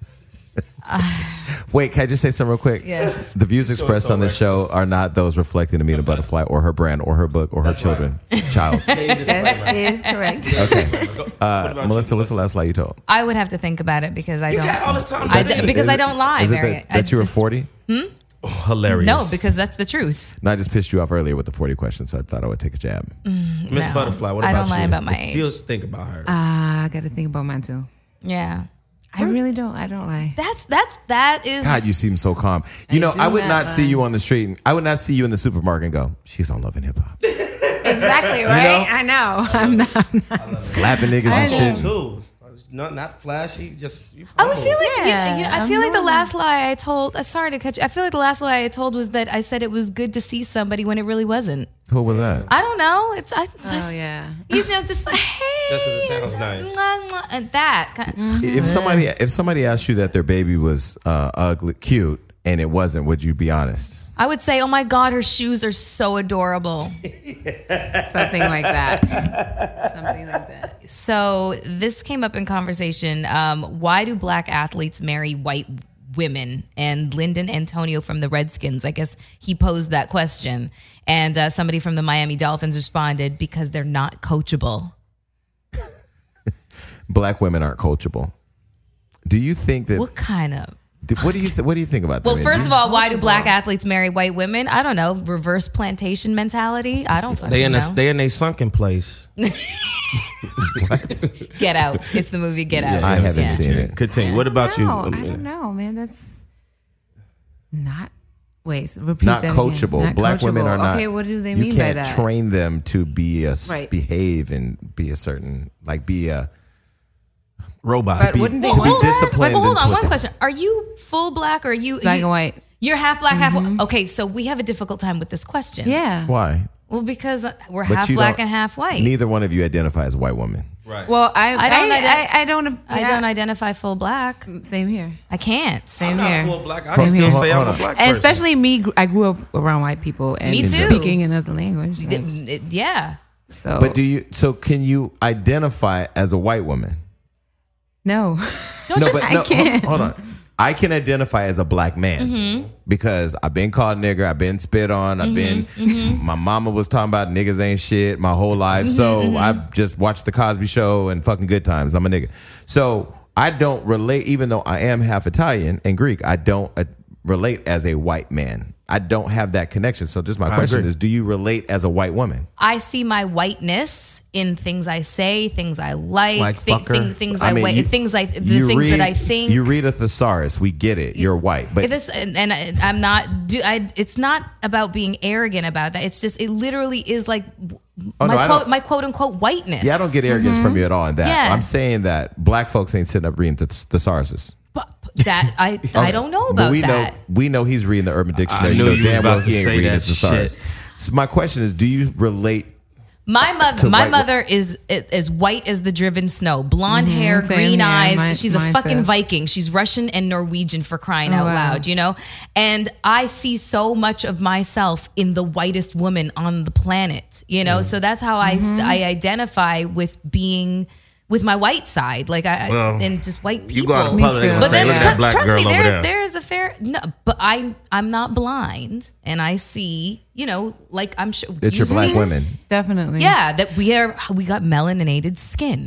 Wait, can I just say something real quick? Yes. The views expressed so on this show reckless. are not those reflecting Amina Butterfly or her brand or her book or her children. Child. That is correct. Okay. What about Melissa, you, what's the last lie you told? I would have to think about it because I You don't. got all this time. Because I don't lie, Is it Mary. that you were 40? Hilarious. No, because that's the truth. No, I just pissed you off earlier with the 40 question, so I thought I would take a jab. Miss No. Butterfly. What I about don't lie you? about my age. You think about her. I got to think about mine too. Yeah. I really don't. I don't lie. That is. God, you seem so calm. You know, do I would not not see lie. you on the street. I would not see you in the supermarket and go, she's on Love and Hip Hop. Exactly right. I know. I'm not. Slapping niggas and shit. Too. Not flashy. Just. You I would feel like Yeah, I feel like the I'm last lie I told. Sorry to cut you. I feel like the last lie I told was that I said it was good to see somebody when it really wasn't. Who was that? I don't know. It's Oh yeah. you know, just like hey, Just 'cause it sounds nice. mwah, mwah, and that. Kind If somebody asked you that their baby was ugly, cute, and it wasn't, would you be honest? I would say, oh my God, her shoes are so adorable. Something like that. Something like that. So this came up in conversation. Why do black athletes marry white women? And Lyndon Antonio from the Redskins, I guess he posed that question. And somebody from the Miami Dolphins responded, because they're not coachable. Black women aren't coachable. Do you think that? What kind of? What do you think about that? Well, man? first of all, why do black athletes marry white women? I don't know. Reverse plantation mentality? I don't fucking They know. they in a sunken place. What? Get Out. It's the movie Get Out. I haven't seen it. Continue. What about you? No, I don't know, man. That's not. Wait, repeat Not that again. coachable. Not Black women coachable. are not. Okay, what do they you mean by can't that? train them to be Right. behave and be a certain be a Robot. But be- wouldn't they to be want that? disciplined. But hold into on, it. one question. Are you full black or are you Black and white. You're half black, half white. Okay, so we have a difficult time with this question. Yeah. Why? Well, because we're But half you black don't- and half white. Neither one of you identify as a white woman. Right. Well, I don't. I don't identify full black. Same here. I can't. I'm not here. full black. I Same can still here. say Hold I'm on. a black And person. especially me, I grew up around white people and Me too. speaking another language. like, Yeah. so, But can you identify as a white woman? no. I can't. Hold on. I can identify as a black man Mm-hmm. because I've been called nigger, I've been spit on, I've been. My mama was talking about niggas ain't shit my whole life, so I just watched the Cosby Show and fucking Good Times. I'm a nigga, so I don't relate. Even though I am half Italian and Greek, I don't relate as a white man. I don't have that connection. So just my question agree. is, do you relate as a white woman? I see my whiteness in things I say, things I like, fucker. things I I mean, weigh, you- things I the you things read- that I think. You read a thesaurus, we get it. You're white, but I'm not. It's not about being arrogant about that. It's just it literally is like Oh, no, I don't- my quote unquote whiteness. yeah, I don't get arrogance from you at all in that. Yeah. I'm saying that black folks ain't sitting up reading thesauruses. But that I don't know about But that. we know he's reading the Urban Dictionary. knew You know you was damn about well to he ain't say reading that his thesaurus. shit. So my question is, do you relate? My to white- mother is as white as the driven snow, blonde hair, same green here. eyes. She's a Mine fucking too. Viking. She's Russian and Norwegian for crying out wow. loud, you know? And I see so much of myself in the whitest woman on the planet, you know? So that's how I identify with being with my white side, like Well, and just white people. You go out in Me public too. and But say, then look at that black trust girl me, over there. there is a fair no, but I'm not blind, and I see, you know, like I'm sure It's you your black see- women. Definitely. Yeah, that we got melaninated skin.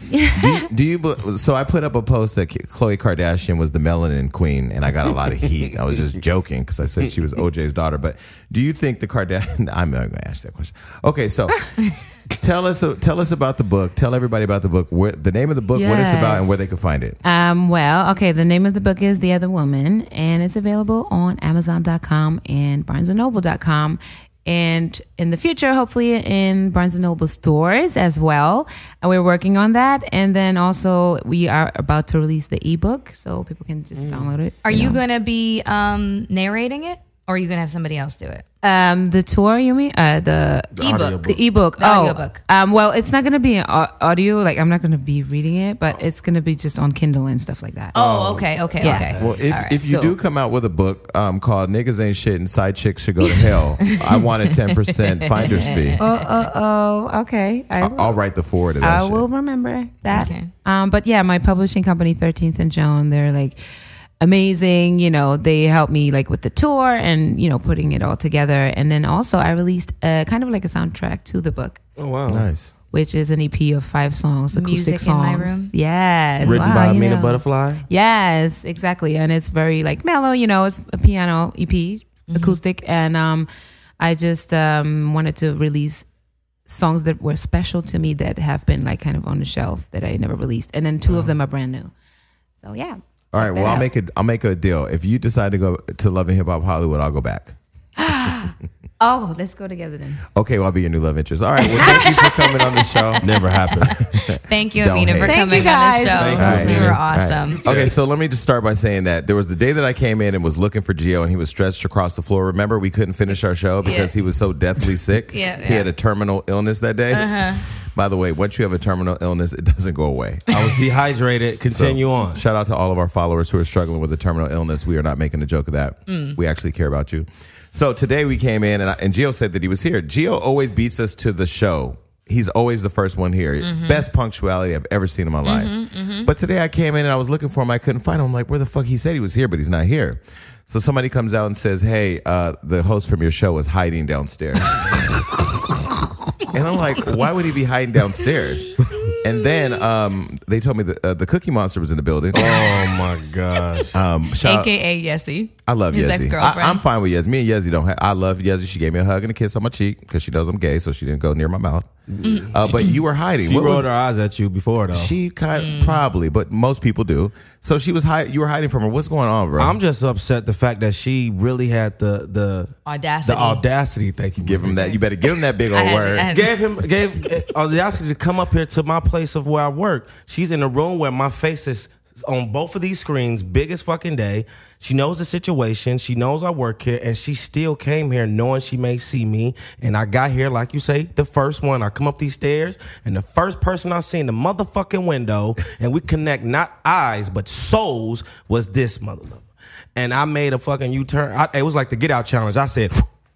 So I put up a post that Khloe Kardashian was the melanin queen, and I got a lot of heat. I was just joking because I said she was OJ's daughter. But do you think the Kardashian? I'm not going to ask that question. Okay, so tell us about the book. Tell everybody about the book. The name of the book, what it's about, and where they can find it. The name of the book is The Other Woman, and it's available on Amazon.com and BarnesandNoble.com. And in the future, hopefully in Barnes & Noble stores as well. And we're working on that. And then also we are about to release the ebook so people can just download it. Are you going to be narrating it, or are you going to have somebody else do it? The tour, you mean? The ebook. The ebook. The audiobook. Well, it's not going to be an audio. Like, I'm not going to be reading it, but it's going to be just on Kindle and stuff like that. Oh, okay. Well, if you do come out with a book called Niggas Ain't Shit and Side Chicks Should Go to Hell, I want a 10% finder's fee. Okay. I'll write the forward of that I shit. will remember that. Okay. But yeah, my publishing company, 13th and Joan, they're like amazing. You know, they helped me like with the tour and, you know, putting it all together. And then also I released kind of like a soundtrack to the book. Oh, wow. Nice. Which is an EP of 5 songs, acoustic Music songs. in My Room. Yes. Written by Amina Butterfly. Yes, exactly. And it's very like mellow, you know, it's a piano EP, acoustic. And I just wanted to release songs that were special to me that have been like kind of on the shelf that I never released. And then 2 of them are brand new. So yeah. All right. Well, I'll make a deal. If you decide to go to Love and Hip Hop Hollywood, I'll go back. Oh, let's go together then. Okay, well, I'll be your new love interest. All right. Well, thank you for coming on the show. Never happened. Thank you, Don't Amina, for hate. coming on Thank the you, show. guys. You All were right. awesome. Okay, so let me just start by saying that there was the day that I came in and was looking for Gio, and he was stretched across the floor. Remember, we couldn't finish our show because he was so deathly sick. Yeah. He had a terminal illness that day. By the way, once you have a terminal illness, it doesn't go away. I was dehydrated. Continue on. Shout out to all of our followers who are struggling with a terminal illness. We are not making a joke of that. We actually care about you. So today we came in, and Gio said that he was here. Gio always beats us to the show. He's always the first one here. Best punctuality I've ever seen in my life. But today I came in and I was looking for him. I couldn't find him. I'm like, where the fuck? He said he was here, but he's not here. So somebody comes out and says, hey, the host from your show is hiding downstairs. And I'm like, why would he be hiding downstairs? And then they told me that the Cookie Monster was in the building. Oh my gosh. AKA Yessie. I love his Yezzy. ex-girlfriend. I'm fine with Yezzy. Me and Yezzy don't have. I love Yezzy. She gave me a hug and a kiss on my cheek because she knows I'm gay, so she didn't go near my mouth. But you were hiding. She rolled her eyes at you before, though. She probably, but most people do. So she was You were hiding from her. What's going on, bro? I'm just upset the fact that she really had the Audacity. The audacity. Thank you. Give him that. You better give him that big old word. Gave audacity to come up here to my place of where I work. She's in a room where my face is on both of these screens, big as fucking day. She knows the situation. She knows I work here, and she still came here knowing she may see me. And I got here, like you say, the first one. I come up these stairs, and the first person I see in the motherfucking window, and we connect not eyes but souls, was this motherfucker. And I made a fucking U-turn. It was like the Get Out challenge. I said.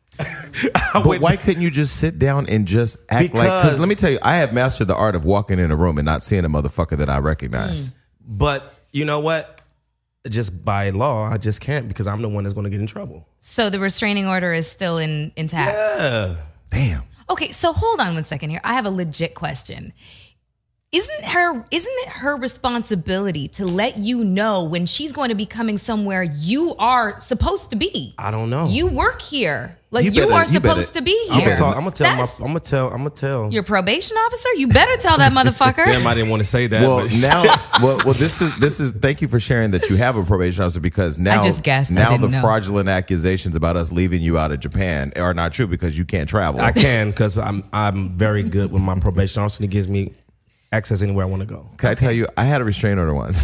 But why couldn't you just sit down and just act like? Because let me tell you, I have mastered the art of walking in a room and not seeing a motherfucker that I recognize. But you know what? Just by law, I just can't because I'm the one that's going to get in trouble. So the restraining order is still intact. Yeah. Damn. Okay, so hold on one second here. I have a legit question. Isn't it her responsibility to let you know when she's going to be coming somewhere you are supposed to be? I don't know. You work here. Like you are supposed to be here. I'm gonna tell. Your probation officer? You better tell that motherfucker. Damn, I didn't want to say that. Well, now, this is. Thank you for sharing that you have a probation officer because now, I just guessed. Now the fraudulent accusations about us leaving you out of Japan are not true because you can't travel. I can because I'm very good with my probation officer. He gives me access anywhere I want to go. Can I tell you? I had a restraining order once.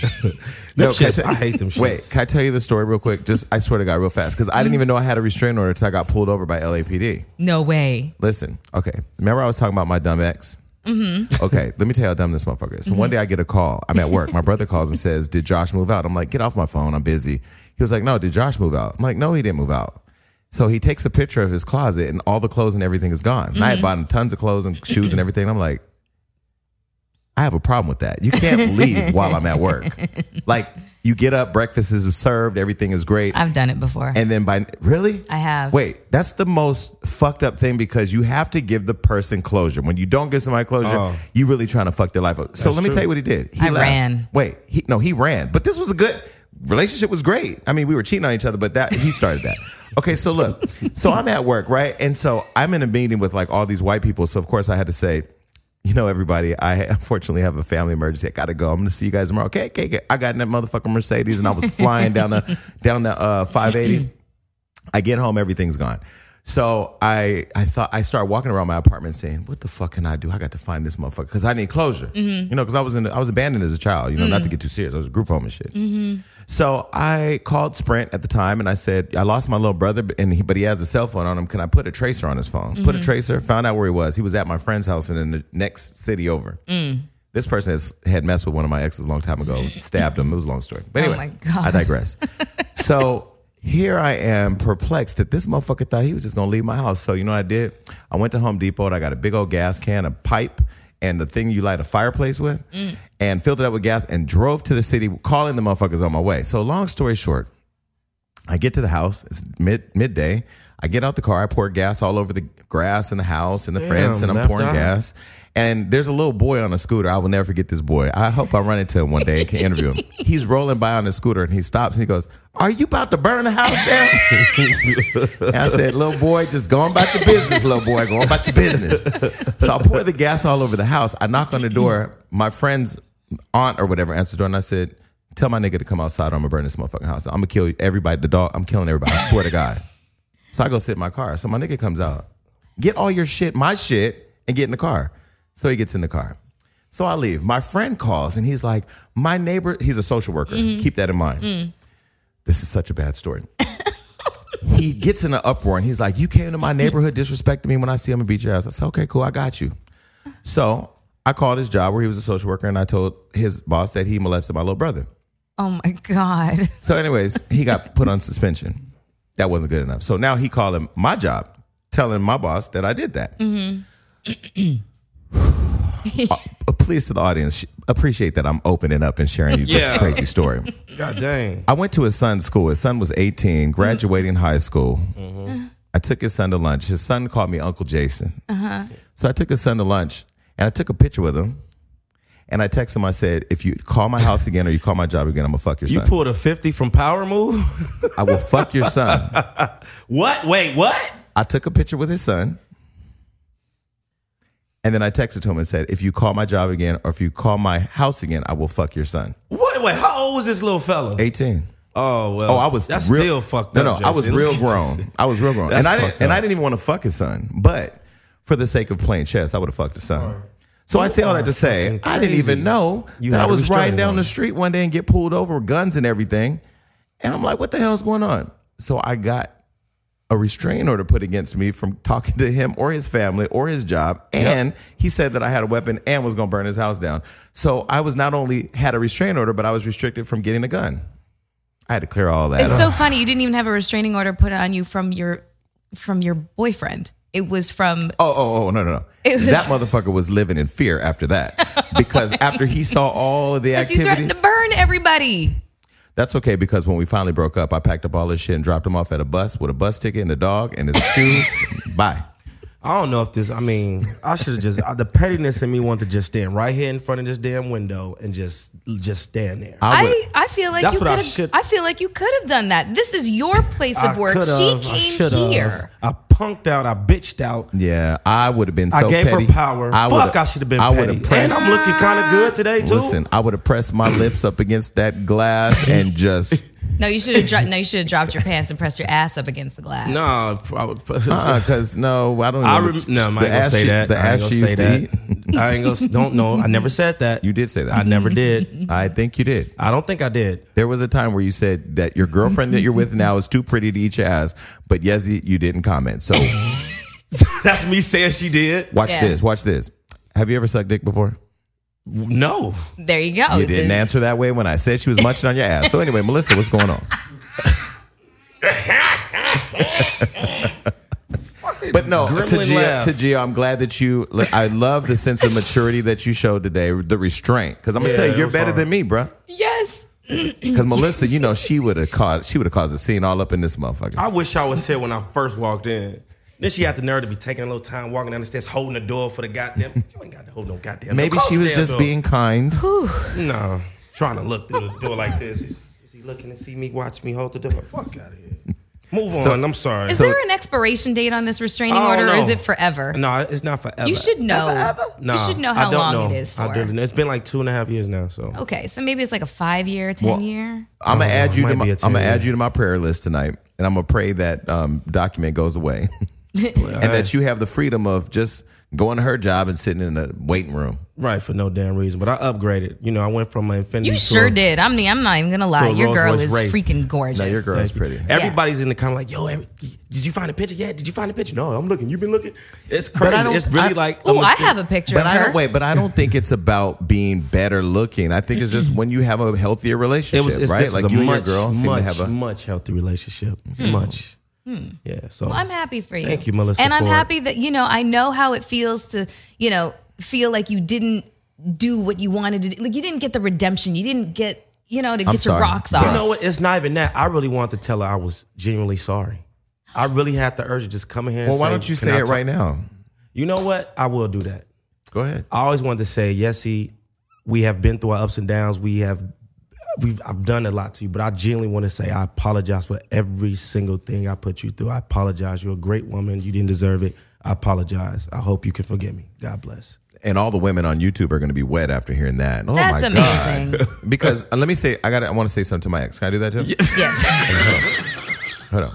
I hate them shits. Wait, can I tell you the story real quick? Just, I swear to God, real fast. Because I didn't even know I had a restraining order until I got pulled over by LAPD. No way. Listen, okay. Remember I was talking about my dumb ex? Okay, let me tell you how dumb this motherfucker is. So one day I get a call. I'm at work. My brother calls and says, did Josh move out? I'm like, get off my phone. I'm busy. He was like, no, did Josh move out? I'm like, no, he didn't move out. So he takes a picture of his closet and all the clothes and everything is gone. And I had bought him tons of clothes and shoes and everything. I'm like, I have a problem with that. You can't leave while I'm at work. Like, You get up, breakfast is served, everything is great. I've done it before. And then really? I have. Wait, that's the most fucked up thing because you have to give the person closure. When you don't give somebody closure, you really trying to fuck their life up. So let me tell you what he did. He left. Ran. Wait, he ran. But this was a good relationship was great. I mean, we were cheating on each other, but he started that. Okay, so look. So I'm at work, right? And so I'm in a meeting with like all these white people. So of course I had to say, you know, everybody, I unfortunately have a family emergency. I got to go. I'm going to see you guys tomorrow. Okay. I got in that motherfucking Mercedes and I was flying down the 580. I get home, everything's gone. So I started walking around my apartment saying, what the fuck can I do? I got to find this motherfucker because I need closure. You know, because I was abandoned as a child, you know, not to get too serious. I was a group home and shit. So I called Sprint at the time and I said, I lost my little brother, but he has a cell phone on him. Can I put a tracer on his phone? Put a tracer, found out where he was. He was at my friend's house and in the next city over. This person had messed with one of my exes a long time ago, stabbed him. It was a long story. But anyway, oh my God. I digress. So here I am perplexed that this motherfucker thought he was just going to leave my house. So you know what I did? I went to Home Depot and I got a big old gas can, a pipe, and the thing you light a fireplace with, and filled it up with gas and drove to the city, calling the motherfuckers on my way. So long story short, I get to the house. It's midday. I get out the car. I pour gas all over the grass in the house and the fence, and I'm pouring gas. And there's a little boy on a scooter. I will never forget this boy. I hope I run into him one day and can interview him. He's rolling by on his scooter, and he stops, and he goes, are you about to burn the house down? And I said, little boy, just go on about your business, little boy. Go on about your business. So I pour the gas all over the house. I knock on the door. My friend's aunt or whatever answers the door, and I said, tell my nigga to come outside or I'm going to burn this motherfucking house. I'm going to kill everybody. The dog, I'm killing everybody. I swear to God. So I go sit in my car. So my nigga comes out. Get all your shit, my shit, and get in the car. So he gets in the car. So I leave. My friend calls, and he's like, my neighbor, he's a social worker. Keep that in mind. This is such a bad story. He gets in an uproar, and he's like, you came to my neighborhood disrespecting me. When I see him, and beat your ass. I said, okay, cool, I got you. So I called his job where he was a social worker, and I told his boss that he molested my little brother. Oh, my God. So anyways, he got put on suspension. That wasn't good enough. So now he called him my job, telling my boss that I did that. Please, to the audience, appreciate that I'm opening up and sharing you this crazy story. God dang. I went to his son's school. His son was 18, graduating high school. I took his son to lunch. His son called me Uncle Jason. So I took his son to lunch, and I took a picture with him. And I texted him, I said, if you call my house again or you call my job again, I'm going to fuck your son. You pulled a 50 from Power Move? I will fuck your son. What? Wait, what? I took a picture with his son. And then I texted to him and said, if you call my job again or if you call my house again, I will fuck your son. What? Wait, how old was this little fella? 18. Oh, well. Oh, I was that's real, still fucked no, up. No, I was real grown. I was real grown. And I didn't even want to fuck his son. But for the sake of playing chess, I would have fucked his son. So I say all that to say, I didn't even know that I was riding down the street one day and get pulled over with guns and everything. And I'm like, what the hell's going on? So I got a restraining order put against me from talking to him or his family or his job. And he said that I had a weapon and was going to burn his house down. So I was not only had a restraining order, but I was restricted from getting a gun. I had to clear all that up. It's so funny. You didn't even have a restraining order put on you from your boyfriend. It was from... No. That motherfucker was living in fear after that. Because after he saw all of the activities... you threatened to burn everybody. That's okay, because when we finally broke up, I packed up all his shit and dropped him off at a bus with a bus ticket and a dog and his shoes. Bye. I don't know if this... I mean, I should have just... the pettiness in me wanted to just stand right here in front of this damn window and just stand there. I feel like that's you could. I feel like you could have done that. This is your place of work. She came here. I punked out. I bitched out. Yeah, I would have been so petty. I gave petty. her power. I should have been petty. And I'm looking kind of good today, too. Listen, I would have pressed my lips up against that glass and just... No, you should have dropped your pants and pressed your ass up against the glass. No, because I don't. I ain't gonna say that. The ass she used to eat. I ain't gonna. Don't know. I never said that. You did say that. I never did. I think you did. I don't think I did. There was a time where you said that your girlfriend that you're with now is too pretty to eat your ass, but Yezi, you didn't comment. So that's me saying she did. Watch this. Have you ever sucked dick before? No. There you go. You didn't answer that way when I said she was munching on your ass. So anyway, Melissa, what's going on? But no, to Gio, I'm glad that I love the sense of maturity that you showed today, the restraint. Because I'm going to tell you, you're better than me, bro. Yes. Because Melissa, you know, she would have caused a scene all up in this motherfucker. I wish I was here when I first walked in. Then she had the nerve to be taking a little time walking down the stairs, holding the door for the goddamn. You ain't got to hold no goddamn. Maybe she was just being kind. No, trying to look through the door like this. Is he looking to see me, watch me hold the door? Fuck out of here. Move on. I'm sorry. Is there an expiration date on this restraining order, or is it forever? No, it's not forever. You should know. Ever? No, you should know how long it is for. I don't. It's been like 2.5 years now. So okay, so maybe it's like a 5-year, 10-year. I'm gonna add you to my prayer list tonight, and I'm gonna pray that document goes away, and that you have the freedom of just going to her job and sitting in the waiting room. Right, for no damn reason. But I upgraded. You know, I went from my Infiniti. You sure did. I'm not even gonna lie. Your girl is Wraith. freaking gorgeous. No, your girl is pretty. Everybody's in the comment like, yo, did you find a picture yet? Did you find a picture? No, I'm looking. You've been looking. It's crazy. It's really like. Oh, I have a picture of her. But I don't think it's about being better looking. I think it's just when you have a healthier relationship, right? Like you and your girl seem to have a much healthy relationship. Much. Yeah. So I'm happy for you. Thank you, Melissa. And I'm happy that I know how it feels to feel like you didn't do what you wanted to do. Like you didn't get the redemption. You didn't get to get your rocks off. You know what? It's not even that. I really wanted to tell her I was genuinely sorry. I really had the urge to just come in here and say, why don't you say it right now? You know what? I will do that. Go ahead. I always wanted to say, Yessie, we have been through our ups and downs. I've done a lot to you, but I genuinely want to say I apologize for every single thing I put you through. I apologize. You're a great woman. You didn't deserve it. I apologize. I hope you can forgive me. God bless. And all the women on YouTube are going to be wet after hearing that. Oh, that's my amazing. God. Because let me say, I want to say something to my ex. Can I do that too? Yes. Hold on.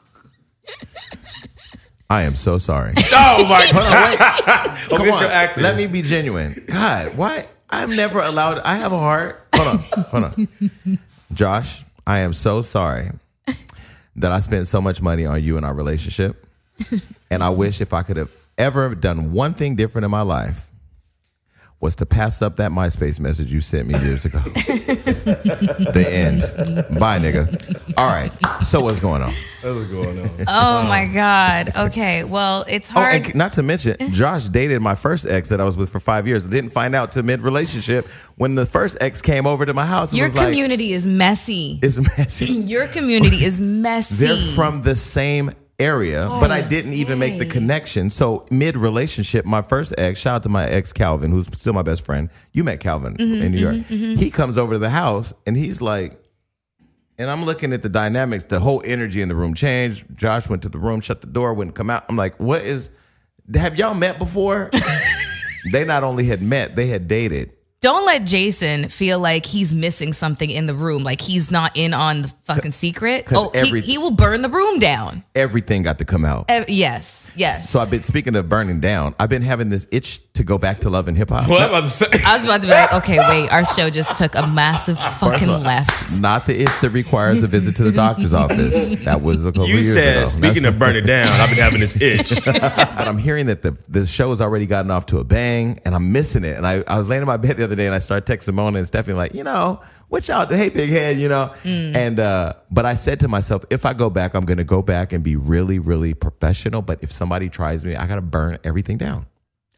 I am so sorry. Oh my God. Come on. Let me be genuine. God, why? I'm never allowed. I have a heart. Hold on. Josh, I am so sorry that I spent so much money on you and our relationship. And I wish if I could have ever done one thing different in my life was to pass up that MySpace message you sent me years ago. The end. Bye, nigga. All right. So what's going on? Oh my God. Okay. Well, it's hard. And not to mention, Josh dated my first ex that I was with for 5 years. I didn't find out till mid-relationship when the first ex came over to my house. And your community is messy. It's messy. Your community is messy. They're from the same area, but I didn't even make the connection. So mid-relationship, my first ex, shout out to my ex Calvin, who's still my best friend. You met Calvin in New York. He comes over to the house and he's like, and I'm looking at the dynamics, the whole energy in the room changed. Josh went to the room, shut the door, wouldn't come out. I'm like, have y'all met before? They not only had met, they had dated. Don't let Jason feel like he's missing something in the room, like he's not in on the fucking secret. Oh, he will burn the room down. Everything got to come out. Yes. So I've been, speaking of burning down, I've been having this itch to go back to Love and Hip Hop. What I was about to be like, okay, wait, our show just took a massive fucking left. Not the itch that requires a visit to the doctor's office. That was a couple years ago. You said, speaking of burning down, I've been having this itch. But I'm hearing that the show has already gotten off to a bang, and I'm missing it. And I was laying in my bed the other day, and I started texting Mona and Stephanie like, what y'all do? Hey, big head, And but I said to myself, if I go back, I'm going to go back and be really, really professional. But if somebody tries me, I got to burn everything down.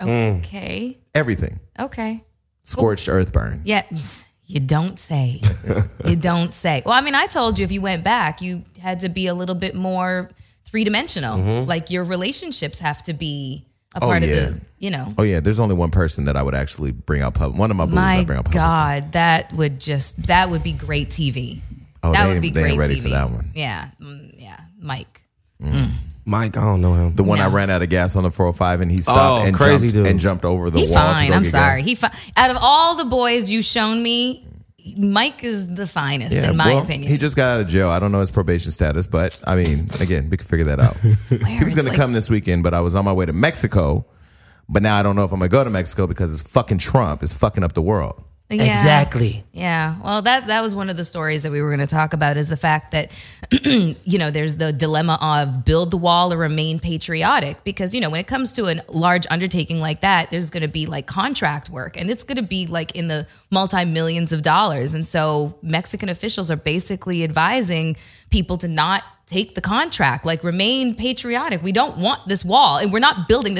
Okay. Everything. Okay. Scorched earth burn. Yeah. You don't say. You don't say. Well, I mean, I told you if you went back, you had to be a little bit more three-dimensional. Like your relationships have to be a part of the, Oh yeah, there's only one person that I would actually bring out public. One of my boobs I bring out public. My God, that would be great TV. Oh, that would be they great ain't ready TV. for that one. Yeah, Mike. Mike, I don't know him. The one I ran out of gas on the 405 and he stopped and jumped over the wall. Fine. I'm sorry. Out of all the boys you've shown me, Mike is the finest in my opinion. He just got out of jail. I don't know his probation status, but I mean, again, we can figure that out. He was going to come this weekend, but I was on my way to Mexico. But now I don't know if I'm going to go to Mexico because it's fucking Trump is fucking up the world. Yeah. Exactly. Yeah. Well, that was one of the stories that we were going to talk about is the fact that, there's the dilemma of build the wall or remain patriotic. Because, when it comes to a large undertaking like that, there's going to be like contract work and it's going to be like in the multi-millions of dollars. And so Mexican officials are basically advising people to not take the contract, like remain patriotic. We don't want this wall and we're not building this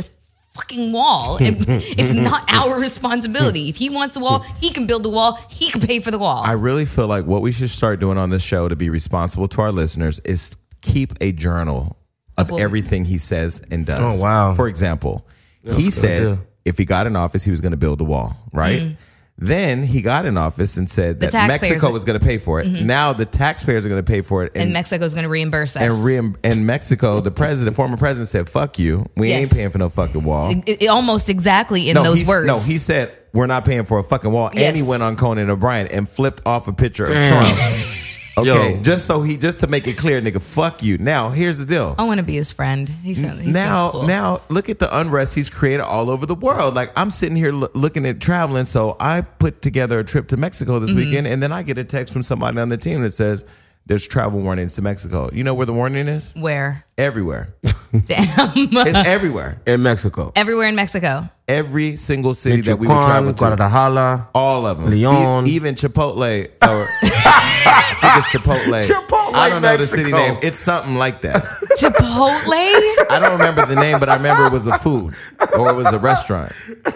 fucking wall. And it's not our responsibility. If he wants the wall, he can build the wall. He can pay for the wall. I really feel like what we should start doing on this show to be responsible to our listeners is keep a journal of everything he says and does. Oh, wow. For example, he said if he got in office, he was going to build a wall, right? Then he got in office and said that Mexico was going to pay for it. Now the taxpayers are going to pay for it. And Mexico's going to reimburse us. And Mexico, the former president said, fuck you. We ain't paying for no fucking wall. It almost exactly in those words. No, he said, we're not paying for a fucking wall. Yes. And he went on Conan O'Brien and flipped off a picture of Trump. Okay, just to make it clear, nigga, fuck you. Now, here's the deal. I want to be his friend. He sounds cool. Now, look at the unrest he's created all over the world. Like, I'm sitting here looking at traveling, so I put together a trip to Mexico this weekend, and then I get a text from somebody on the team that says, there's travel warnings to Mexico. You know where the warning is? Where? Everywhere. Damn. It's everywhere. In Mexico. Everywhere in Mexico. Every single city that we would travel to. Guadalajara. All of them. Leon. Even Chipotle. Or, I think it's Chipotle. I don't know the city name. It's something like that. Chipotle? I don't remember the name, but I remember it was a food or it was a restaurant.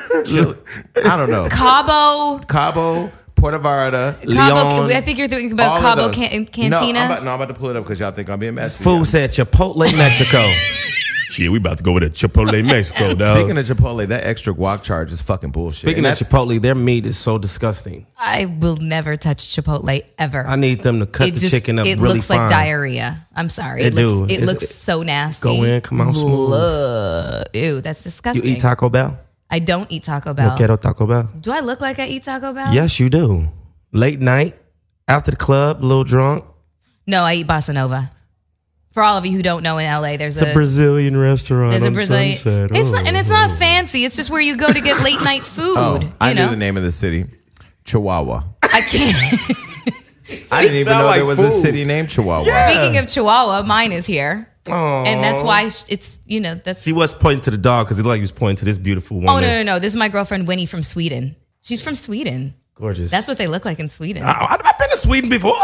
I don't know. Cabo. Puerto Vallarta, Leon. I think you're thinking about Cabo Cantina. No, I'm about to pull it up because y'all think I'm being messy. Food said Chipotle, Mexico. Shit, we about to go with a Chipotle, Mexico, dog. Speaking of Chipotle, that extra guac charge is fucking bullshit. Speaking of Chipotle, their meat is so disgusting. I will never touch Chipotle ever. I need them to cut the chicken up really fine. It looks like diarrhea. I'm sorry. It looks so nasty. Go in, come out smooth. Ew, that's disgusting. You eat Taco Bell? I don't eat Taco Bell. No quiero Taco Bell. Do I look like I eat Taco Bell? Yes, you do. Late night, after the club, a little drunk. No, I eat Bossa Nova. For all of you who don't know, in LA, there's a Brazilian restaurant on Sunset. It's not fancy. It's just where you go to get late night food. I knew the name of the city. Chihuahua. I can't. I didn't even know there was a city named Chihuahua. Yeah. Speaking of Chihuahua, mine is here. Aww. And that's why it's, that's... She was pointing to the dog because it looked like he was pointing to this beautiful woman. Oh, no. This is my girlfriend, Winnie, from Sweden. She's from Sweden. Gorgeous. That's what they look like in Sweden. I've been to Sweden before.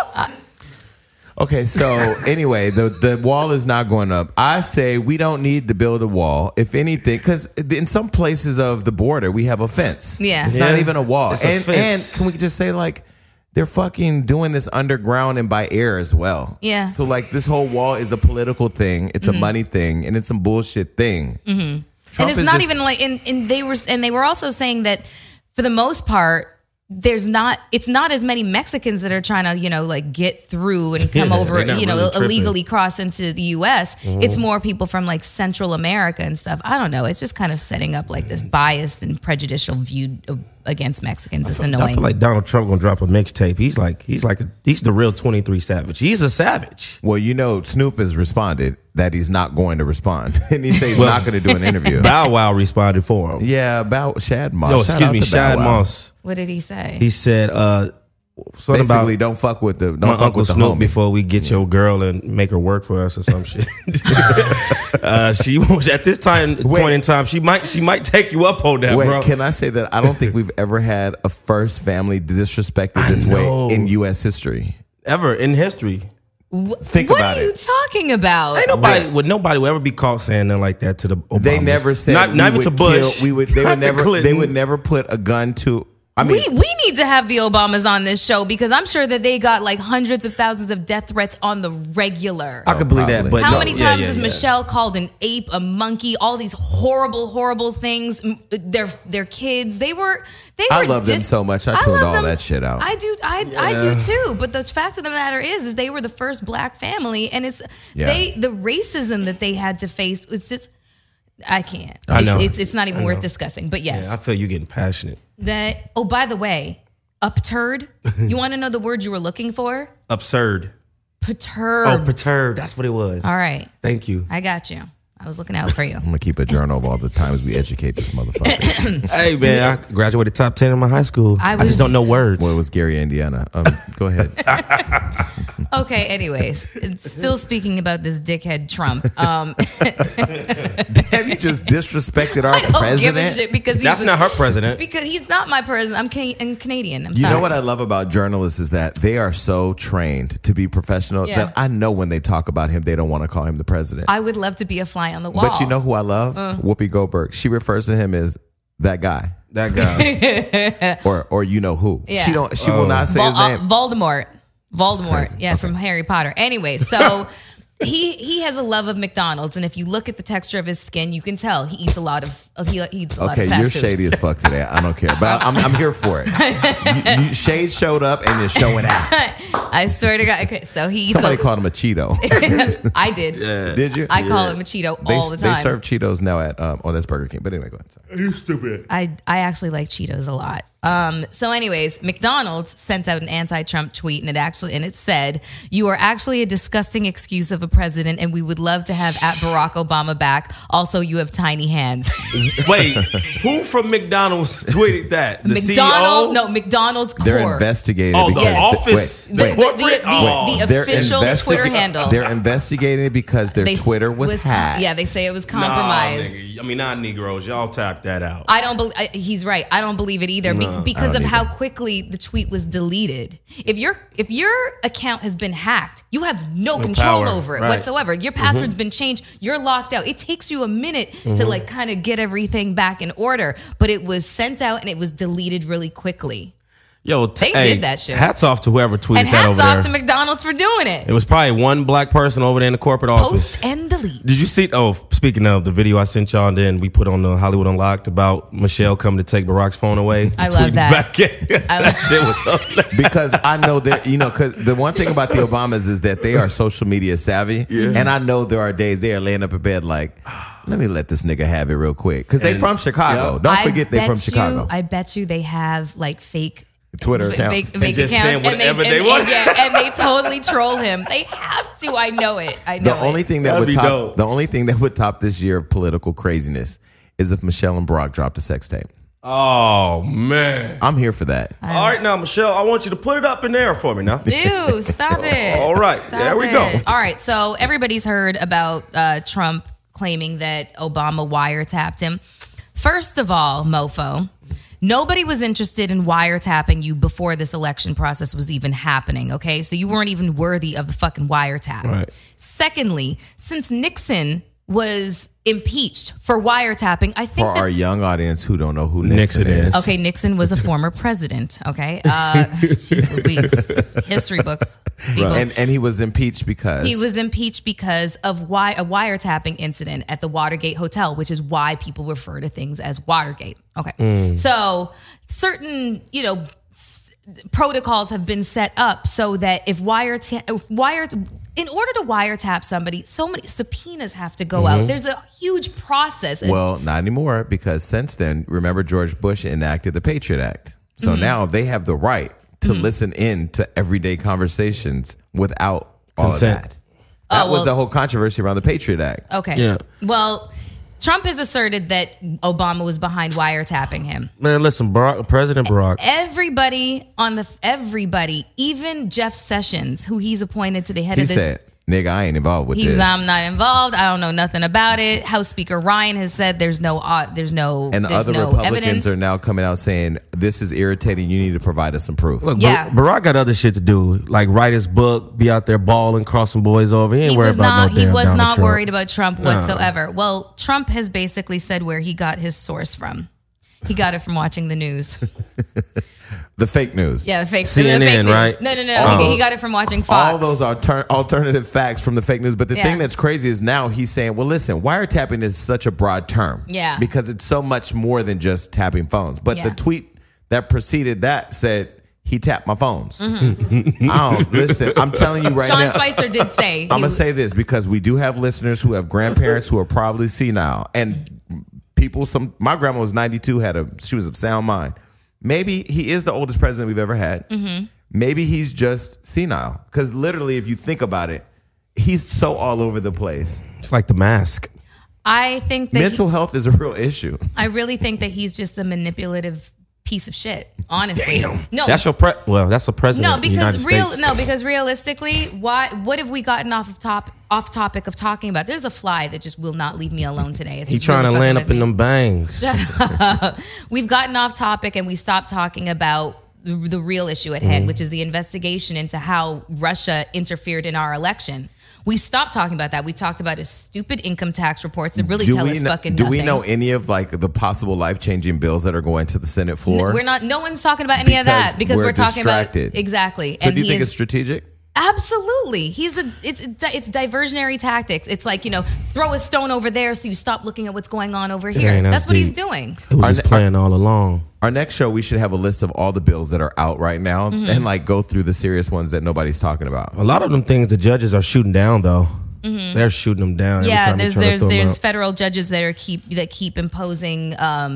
Okay, so anyway, the wall is not going up. I say we don't need to build a wall, if anything, because in some places of the border, we have a fence. Yeah. It's not even a wall. It's a fence. And can we just say, like, they're fucking doing this underground and by air as well. Yeah. So, like, this whole wall is a political thing. It's a money thing. And it's some bullshit thing. And it's not even like, and they were also saying that for the most part, it's not as many Mexicans that are trying to, like get through and come over, really illegally cross into the US. It's more people from like Central America and stuff. I don't know. It's just kind of setting up like this biased and prejudicial view against Mexicans. It's annoying. I feel like Donald Trump gonna drop a mixtape. He's the real 23 Savage. He's a savage. Well, Snoop has responded that he's not going to respond, and he says he's not going to do an interview. Bow Wow responded for him. Yeah, Shad Moss. Shad Moss. What did he say? He said, basically, about don't fuck with the my Uncle Snoop homie before we get your girl and make her work for us or some shit. She was at this point in time. She might take you up on that, bro. Can I say that I don't think we've ever had a first family disrespected this way in U.S. history ever in history. Think about it. What are you talking about? Ain't nobody will ever be caught saying nothing like that to the Obamas. They never said not even to Bush. They would never put a gun to. I mean, we need to have the Obamas on this show because I'm sure that they got like hundreds of thousands of death threats on the regular. I could believe that. But how many times was Michelle called an ape, a monkey, all these horrible, horrible things? Their kids, they were. I love them so much. I tuned all that shit out. I do. I do too. But the fact of the matter is they were the first black family, and the racism that they had to face. It's just. I can't. I know. It's not even worth discussing. But yes, I feel you getting passionate. By the way, upturd. You want to know the word you were looking for? Absurd. Perturbed. Oh, perturbed. That's what it was. All right. Thank you. I got you. I was looking out for you. I'm gonna keep a journal of all the times we educate this motherfucker. Hey man, I graduated top 10 in my high school. I just don't know words. Well, it was Gary, Indiana. Go ahead. Okay, anyways, still speaking about this dickhead Trump. Have you just disrespected our I don't give a president? shit because That's not her president. Because he's not my president. I'm Canadian. I'm You sorry. know what I love about journalists is that they are so trained to be professional Yeah. that I know when they talk about him, they don't want to call him the president. I would love to be a fly on the wall. But you know who I love? Whoopi Goldberg. She refers to him as that guy. That guy. Or you know who. Yeah. She will not say his name. Voldemort. crazy. Yeah, from Harry Potter. Anyway, so he has a love of McDonald's, and if you look at the texture of his skin, you can tell he eats a lot of Okay, fast you're food. shady as fuck today. I don't care, but I'm here for it. Shade showed up and you're showing out. I swear to God. Okay, so he eats. Somebody called him a Cheeto. I did. Did you? I call him a Cheeto all the time. They serve Cheetos now at that's Burger King. But anyway, go ahead. Sorry. You stupid. I actually like Cheetos a lot. So anyways, McDonald's sent out an anti-Trump tweet and it said, "You are actually a disgusting excuse of a president and we would love to have at Barack Obama back. Also, you have tiny hands." Wait, who from McDonald's tweeted that? The CEO? No, McDonald's core. They're investigating Oh, the because office. The corporate? Oh. the official Twitter handle. They're investigating it because their Twitter was hacked. Yeah, they say it was Nah, compromised. nigga. I mean, not Negroes. Y'all tap that out. I don't believe he's right. I don't believe it either because of how quickly the tweet was deleted. If your account has been hacked, you have no control power, over it right. whatsoever. Your password's been changed. You're locked out. It takes you a minute to like kind of get everything back in order, but it was sent out and it was deleted really quickly. Yo, They did that shit. Hats off to whoever tweeted And that over hats off there. to McDonald's for doing it. It was probably one black person over there in the corporate office. Post and delete. Did you see? Oh, speaking of the video I sent y'all, and then we put on the Hollywood Unlocked about Michelle coming to take Barack's phone away. I love Tweeted that. Back in. That shit was so Because I know that, because the one thing about the Obamas is that they are social media savvy. And I know there are days they are laying up in bed like, let me let this nigga have it real quick. Because they from Chicago. Yep. Don't forget they from Chicago. I bet you they have like fake Twitter accounts. fake just accounts, saying whatever they want. and they totally troll him. They have to. I know it. I know The only thing that That'd would be top dope. the only thing that would top this year of political craziness is if Michelle and Barack dropped a sex tape. Oh man! I'm here for that. All right, now Michelle, I want you to put it up in there for me now. Ew, stop it. All right, Stop there we it. go. All right, so everybody's heard about Trump claiming that Obama wiretapped him. First of all, mofo, nobody was interested in wiretapping you before this election process was even happening, okay? So you weren't even worthy of the fucking wiretap. Right. Secondly, since Nixon was impeached for wiretapping, I think For that our young audience who don't know who Nixon Nixon is. is. okay, Nixon was a former president. Okay, jeez Louise, history books. People. And he was impeached because He was impeached because of a wiretapping incident at the Watergate Hotel, which is why people refer to things as Watergate. Okay, so certain protocols have been set up so that if in order to wiretap somebody, so many subpoenas have to go out. There's a huge process. Well, not anymore, because since then, remember George Bush enacted the Patriot Act. So now they have the right to listen in to everyday conversations without all Consent. of that. That was the whole controversy around the Patriot Act. Okay. Yeah. Well, Trump has asserted that Obama was behind wiretapping him. Man, listen, President Barack. Everybody, even Jeff Sessions, who he's appointed to the head He of the said, nigga, I ain't involved with He this. was, I'm not involved. I don't know nothing about it. House Speaker Ryan has said there's no and there's other no Republicans evidence. are now coming out saying, this is irritating. You need to provide us some proof. Look, Yeah. Barack got other shit to do, like write his book, be out there balling, crossing boys over. He ain't He worried was about not. no He damn was Donald not Trump. worried about Trump whatsoever. Well, Trump has basically said where he got his source from. He got it from watching the news. The fake news. Yeah, the fake CNN, the fake news. right? No. He got it from watching Fox. All those alternative facts from the fake news. But the Yeah. thing that's crazy is now he's saying, well, listen, wiretapping is such a broad term. Yeah. Because it's so much more than just tapping phones. But the Yeah. tweet that preceded that said, he tapped my phones. Listen, I'm telling you right Sean now. Spicer did say. I'm going to say this because we do have listeners who have grandparents who are probably senile. And people, my grandma was 92, she was of sound mind. Maybe he is the oldest president we've ever had. Maybe he's just senile. Because literally, if you think about it, he's so all over the place. It's like The Mask. I think that Mental health is a real issue. I really think that he's just a manipulative piece of shit. Honestly, no, that's your that's a president. No, of the United States. because realistically, what have we gotten off topic of talking about? There's a fly that just will not leave me alone today. He's trying to land up in them bangs. We've gotten off topic and we stopped talking about the real issue at hand, which is the investigation into how Russia interfered in our election. We stopped talking about that. We talked about his stupid income tax reports that really tell us fucking nothing. Do we know any of like the possible life-changing bills that are going to the Senate floor? No one's talking about any of that because we're talking distracted. about exactly. So do you think it's strategic? Absolutely. It's diversionary tactics. It's like, throw a stone over there so you stop looking at what's going on over here. That's what he's doing. It was his plan all along. Our next show, we should have a list of all the bills that are out right now and like go through the serious ones that nobody's talking about. A lot of them things the judges are shooting down though. They're shooting them down. Yeah, there's federal judges that keep imposing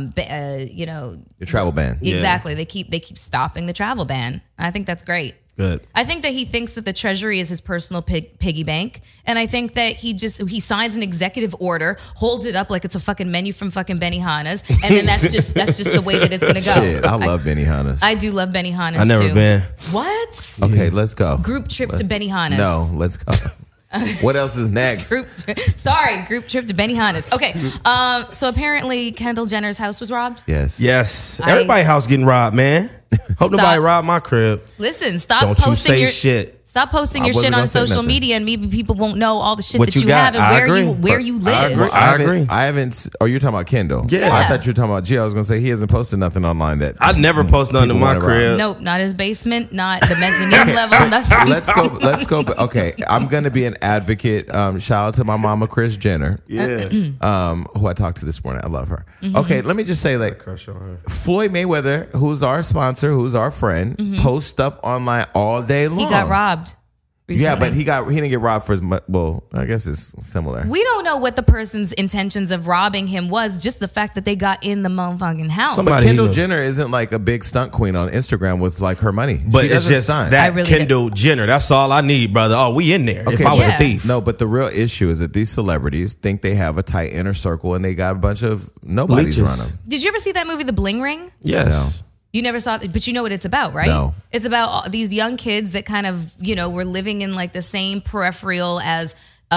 the travel ban. Exactly. They keep stopping the travel ban. I think that's great. Good. I think that he thinks that the Treasury is his personal piggy bank, and I think that he signs an executive order, holds it up like it's a fucking menu from fucking Benihana's, and then that's just the way that it's gonna go. Shit, I love Benihana's. I do love Benihana's. I never too. been. What? Okay, let's go. Group trip to Benihana's. No, let's go. What else is next? Group trip to Benihana's. Okay, so apparently Kendall Jenner's house was robbed. Yes. Everybody's house getting robbed, man. Hope nobody robbed my crib. Listen, stop Don't posting you say shit. Stop posting your shit on social media, and maybe people won't know all the shit What that you got. have and where you live. I agree. I haven't. Oh, you're talking about Kendall? Yeah. I thought you were talking about G. I was gonna say he hasn't posted nothing online that I never post nothing in my crib. Nope, not his basement, not the mezzanine level, nothing. Let's go. Okay, I'm gonna be an advocate. Shout out to my mama, Kris Jenner. Yeah. Who I talked to this morning. I love her. Okay, let me just say, like, Floyd Mayweather, who's our sponsor, who's our friend, posts stuff online all day long. He got robbed recently. Yeah, but he didn't get robbed for his. Well, I guess it's similar. We don't know what the person's intentions of robbing him was. Just the fact that they got in the motherfucking house. But Kendall Jenner isn't like a big stunt queen on Instagram with like her money. But it's just stunt. that Kendall Jenner. That's all I need, brother. Oh, we in there. Okay, if I was a thief. No, but the real issue is that these celebrities think they have a tight inner circle and they got a bunch of nobodies around them. Did you ever see that movie, The Bling Ring? Yes. No. You never saw it, but you know what it's about, right? No. It's about these young kids that kind of, were living in like the same peripheral as,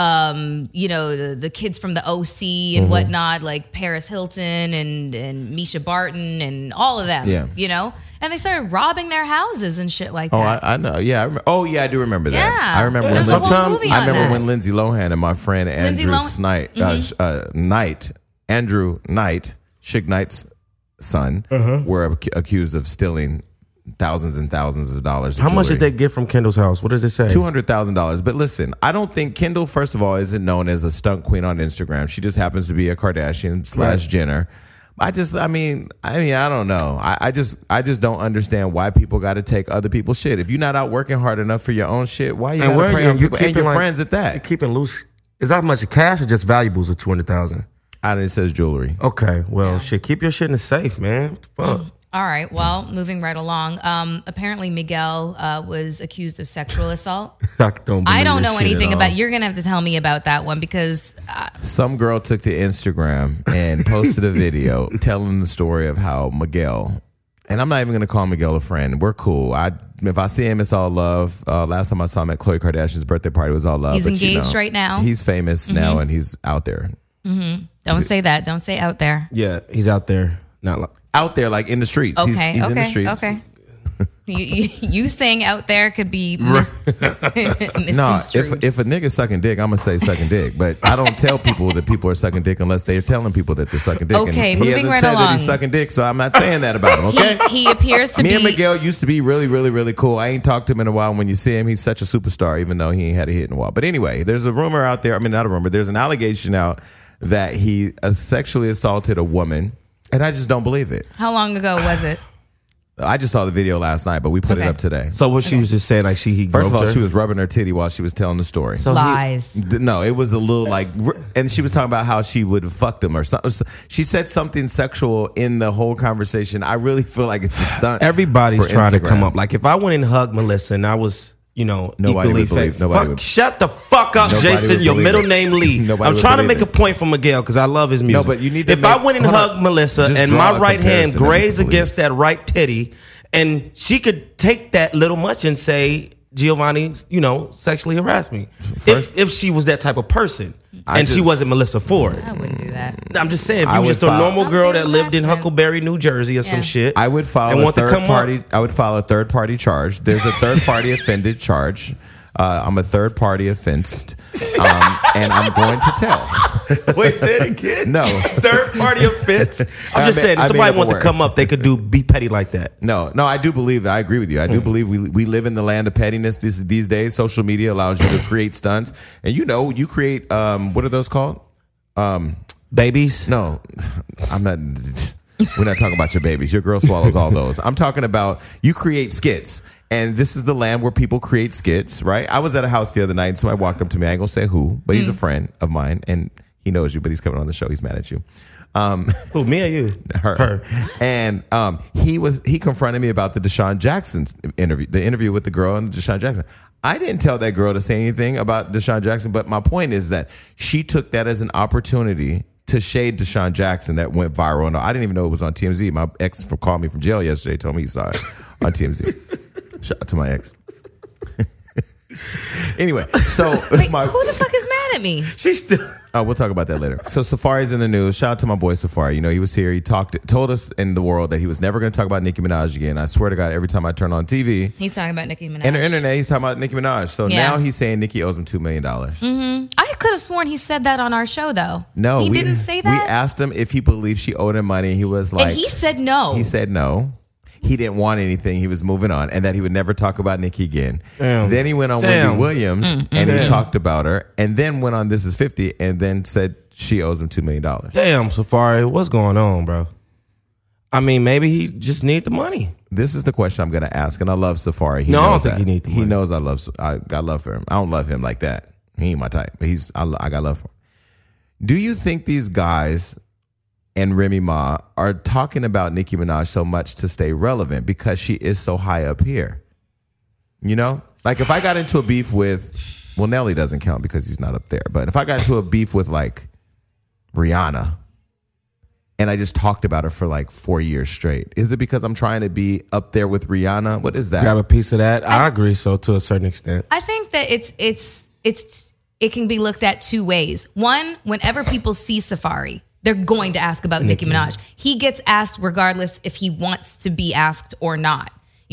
the kids from the OC and whatnot, like Paris Hilton and Misha Barton and all of them, And they started robbing their houses and shit like that. I know. Yeah. I do remember that. Yeah. I remember There's a whole movie on that. when Lindsay Lohan and my friend Andrew Andrew Knight, Suge Knight's son, were accused of stealing thousands and thousands of dollars. How much did they get from Kendall's house? What does it say? $200,000. But listen, I don't think Kendall, first of all, isn't known as a stunt queen on Instagram. She just happens to be a Kardashian / Jenner. I don't know. I just don't understand why people got to take other people's shit. If you're not out working hard enough for your own shit, why you got to prey on people and your friends at that? You're keeping loose. Is that much cash or just valuables of $200,000? It says jewelry. Okay, well, keep your shit in the safe, man. What the fuck? All right, well, moving right along. Apparently, Miguel was accused of sexual assault. I don't know anything about. You're gonna have to tell me about that one because some girl took to Instagram and posted a video telling the story of how Miguel. And I'm not even gonna call Miguel a friend. We're cool. If I see him, it's all love. Last time I saw him at Khloe Kardashian's birthday party, it was all love. He's engaged right now. He's famous now, and he's out there. Don't say that. Don't say out there. Yeah, he's out there. Not like out there, like in the streets. Okay, he's in the streets. Okay. you saying out there could be no. misconstrued. If a nigga sucking dick, I'm gonna say sucking dick. But I don't tell people that people are sucking dick unless they're telling people that they're sucking dick. Okay, and he moving hasn't right said along. that he's sucking dick, so I'm not saying that about him. Okay. He appears to be. Me and Miguel used to be really, really, really cool. I ain't talked to him in a while. When you see him, he's such a superstar, even though he ain't had a hit in a while. But anyway, there's a rumor out there. I mean, not a rumor. There's an allegation out that he sexually assaulted a woman, and I just don't believe it. How long ago was it? I just saw the video last night, but we put it up today. So what she was just saying, like he first of all, her? she was rubbing her titty while she was telling the story. So lies. No, it was a little like, and she was talking about how she would have fucked him or something. She said something sexual in the whole conversation. I really feel like it's a stunt. Everybody's trying Instagram. to come up. Like if I went and hugged Melissa and I was equally famous. Shut the fuck up, Jason. Your middle name Lee. I'm trying to make a point for Miguel because I love his music. No, but you need to if I went and hugged Melissa and my right hand grazed against that right titty, and she could take that little much and say Giovanni, sexually harassed me. If she was that type of person. She wasn't Melissa Ford. I wouldn't do that. I'm just saying, if you were just a normal girl that lived in Huckleberry, New Jersey or some shit, I would file a third party charge. There's a third party offended charge. I'm a third party offensed, and I'm going to tell. Wait, say it again. No, third party offense. I'm just saying, if somebody want to come up, they could be petty like that. No, I do believe that. I agree with you. I do believe we live in the land of pettiness these days. Social media allows you to create stunts, and you create what are those called? Babies? No, I'm not. We're not talking about your babies. Your girl swallows all those. I'm talking about you create skits. And this is the land where people create skits, right? I was at a house the other night, and somebody walked up to me. I ain't gonna say who, but he's a friend of mine, and he knows you, but he's coming on the show. He's mad at you. Who, me or you? Her. And he confronted me about the Deshaun Jackson interview, the interview with the girl and Deshaun Jackson. I didn't tell that girl to say anything about Deshaun Jackson, but my point is that she took that as an opportunity to shade Deshaun Jackson that went viral. And I didn't even know it was on TMZ. My ex called me from jail yesterday, told me he saw it on TMZ. Shout out to my ex. Anyway, so wait, who the fuck is mad at me? She's still. We'll talk about that later. So Safari's in the news. Shout out to my boy Safari. He was here. He told us in the world that he was never going to talk about Nicki Minaj again. I swear to God, every time I turn on TV, he's talking about Nicki Minaj. And the internet, he's talking about Nicki Minaj. So now he's saying Nicki owes him $2 million. Mm-hmm. I could have sworn he said that on our show, though. No, he didn't say that. We asked him if he believed she owed him money. He was like, and he said no. He said no. He didn't want anything. He was moving on, and that he would never talk about Nicki again. Damn. Then he went on Wendy Williams, and he talked about her, and then went on This Is 50, and then said she owes him $2 million. Damn, Safari, what's going on, bro? I mean, maybe he just need the money. This is the question I'm going to ask, and I love Safari. I don't think he needs the money. He knows I got love for him. I don't love him like that. He ain't my type, but I got love for him. Do you think these guys and Remy Ma are talking about Nicki Minaj so much to stay relevant because she is so high up here? Like if I got into a beef with, well, Nelly doesn't count because he's not up there, but if I got into a beef with like Rihanna and I just talked about her for like 4 years straight, is it because I'm trying to be up there with Rihanna? What is that? Grab a piece of that. I agree. So to a certain extent, I think that it can be looked at two ways. One, whenever people see Safari, they're going to ask about Nicki Minaj. He gets asked regardless if he wants to be asked or not.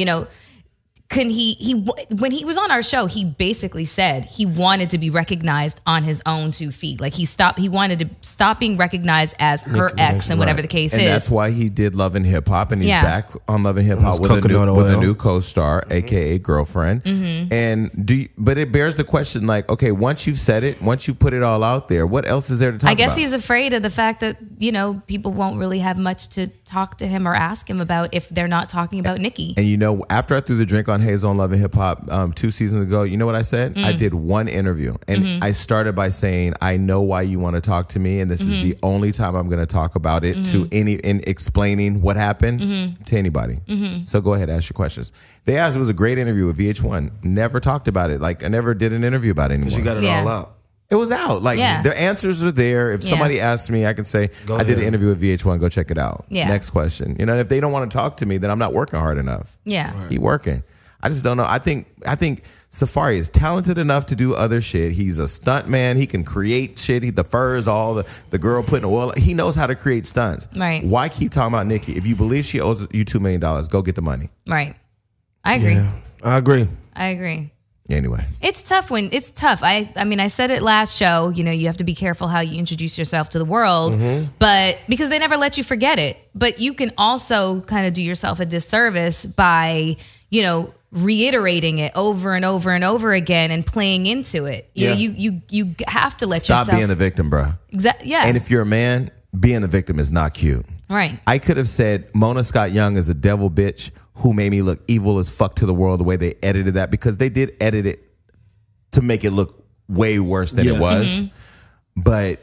When he was on our show, he basically said he wanted to be recognized on his own 2 feet. Like he wanted to stop being recognized as her ex and whatever the case is. And that's why he did Love and Hip Hop, and he's back on Love and Hip Hop with a new co-star, aka girlfriend. And but it bears the question, like, okay, once you've said it, once you put it all out there, what else is there to talk about? I guess he's afraid of the fact that people won't really have much to talk to him or ask him about if they're not talking about Nicki. And after I threw the drink on Hazel on Love and Hip Hop 2 seasons ago, you know what I said? I did one interview, and I started by saying, I know why you want to talk to me, and this is the only time I'm going to talk about it in explaining what happened to anybody. So go ahead, ask your questions. They asked, it was a great interview with VH1. Never talked about it. Like I never did an interview about it anymore. You got it all out. It was out. Like the answers are there. If somebody asks me, I can say, I did an interview with VH1. Go check it out. Yeah. Next question. If they don't want to talk to me, then I'm not working hard enough. Yeah. Keep working. I just don't know. I think Safari is talented enough to do other shit. He's a stunt man. He can create shit. The furs, all the girl putting oil. He knows how to create stunts. Right. Why keep talking about Nicki? If you believe she owes you $2 million, go get the money. Right. I agree. Yeah, I agree. Anyway, it's tough I mean I said it last show, you have to be careful how you introduce yourself to the world, but because they never let you forget it. But you can also kind of do yourself a disservice by reiterating it over and over and over again and playing into it. You have to let yourself stop being the victim, bro. Exactly. Yeah. And if you're a man, being the victim is not cute. Right. I could have said Mona Scott Young is a devil bitch who made me look evil as fuck to the world, the way they edited that, because they did edit it to make it look way worse than it was. But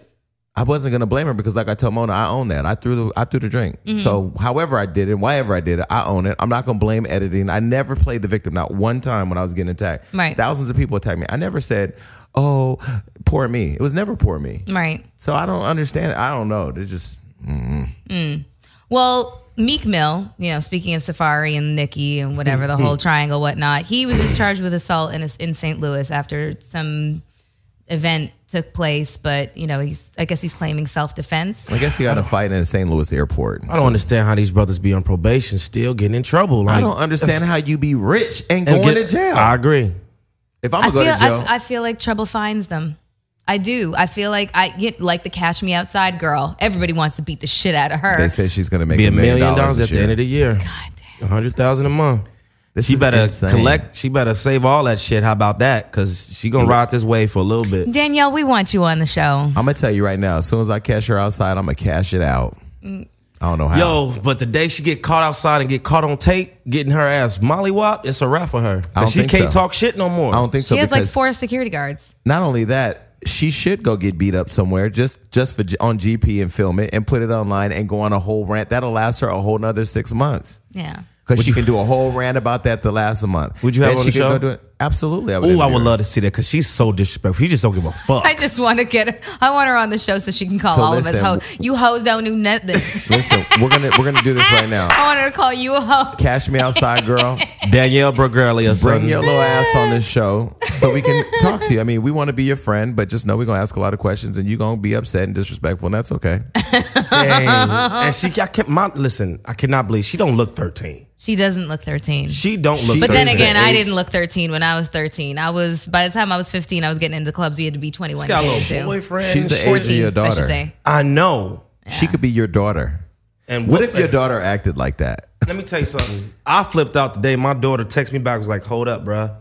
I wasn't gonna blame her because, like I told Mona, I own that. I threw the drink. So, however I did it, whatever I did it, I own it. I'm not gonna blame editing. I never played the victim. Not one time when I was getting attacked. Right. Thousands of people attacked me. I never said, "Oh, poor me." It was never poor me. Right. So I don't understand. I don't know. They're just. Well, Meek Mill, speaking of Safari and Nicki and whatever, the whole triangle, whatnot, he was just charged with assault in St. Louis after some event took place, but I guess he's claiming self-defense. I guess he got a fight in the St. Louis airport. I don't understand how these brothers be on probation still getting in trouble. Like, I don't understand how you be rich and going to jail. I agree. If I'm gonna go to jail, I feel like trouble finds them. I do. I feel like I get like the Cash Me Outside girl. Everybody wants to beat the shit out of her. They say she's going to make Be $1 million at the end of the year. God damn. $100,000 a month. This She is better insane. collect. She better save all that shit. How about that? Because she gonna ride this wave for a little bit. Danielle, we want you on the show. I'm gonna tell you right now. As soon as I cash her outside, I'm gonna cash it out. I don't know how. Yo, but the day she get caught outside and get caught on tape, getting her ass mollywopped, it's a wrap for her. I don't She think can't so. talk shit no more. I don't think so. She has like because 4 security guards. not only that, she should go get beat up somewhere just for on GP and film it and put it online and go on a whole rant. That'll last her a whole nother 6 months. Yeah. Because she can do a whole rant about that to last a month. Would you have Then her on she the can show? go do it. Absolutely. Oh, I interview would her. love to see that because she's so disrespectful. She just don't give a fuck. I just want to get her. I want her on the show so she can call So all listen, of us hoes. You hoes don't do nothing. Listen, we're gonna do this right now. I want her to call you a hoe. Cash me outside, girl. Danielle Bruggerli or Bring something. your little ass on this show so we can talk to you. I mean, we want to be your friend, but just know we're gonna ask a lot of questions and you're gonna be upset and disrespectful, and that's okay. Dang. And I cannot believe she don't look 13. She doesn't look 13. She don't look She- 13. But then is again, the I age- didn't look 13 when I was 13. By the time I was 15, I was getting into clubs. You had to be 21. She got a to little get into. boyfriend. She's the age of 14, your I should daughter. say. I know. She could be your daughter. And What if your daughter acted like that? Let me tell you something. I flipped out today. My daughter texted me back, was like, "Hold up, bruh."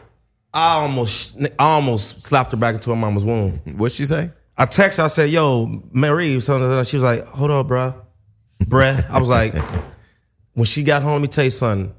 I almost slapped her back into her mama's womb. What'd she say? I texted her, I said, "Yo, Mary," something. She was like, "Hold up, bruh." I was like, when she got home, let me tell you something.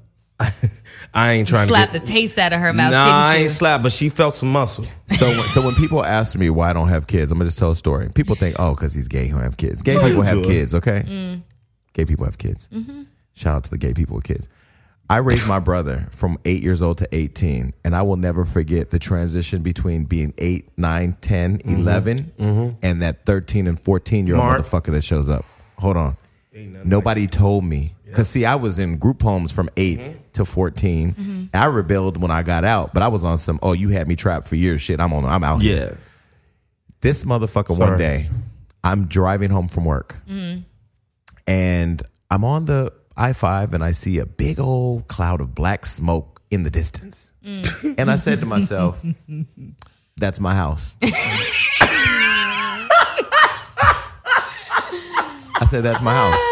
I ain't trying Slapped to the taste out of her mouth, Nah, didn't I you? ain't slapped, but she felt some muscle. So when people ask me why I don't have kids, I'm gonna just tell a story. People think, oh, because he's gay, he don't have kids. Gay people have kids, okay? Gay people have kids. Shout out to the gay people with kids. I raised my brother from 8 years old to 18, and I will never forget the transition between being 8, 9, 10, 11, and that 13 and 14-year-old Mark. motherfucker that shows up. Hold on. Nobody told me. Because, see, I was in group homes from 8 to 14. I rebelled when I got out, but I was on some, oh, you had me trapped for years shit. I'm out here. Yeah. This motherfucker, one day, I'm driving home from work. And I'm on the I-5 and I see a big old cloud of black smoke in the distance. And I said to myself, that's my house. I said, that's my house.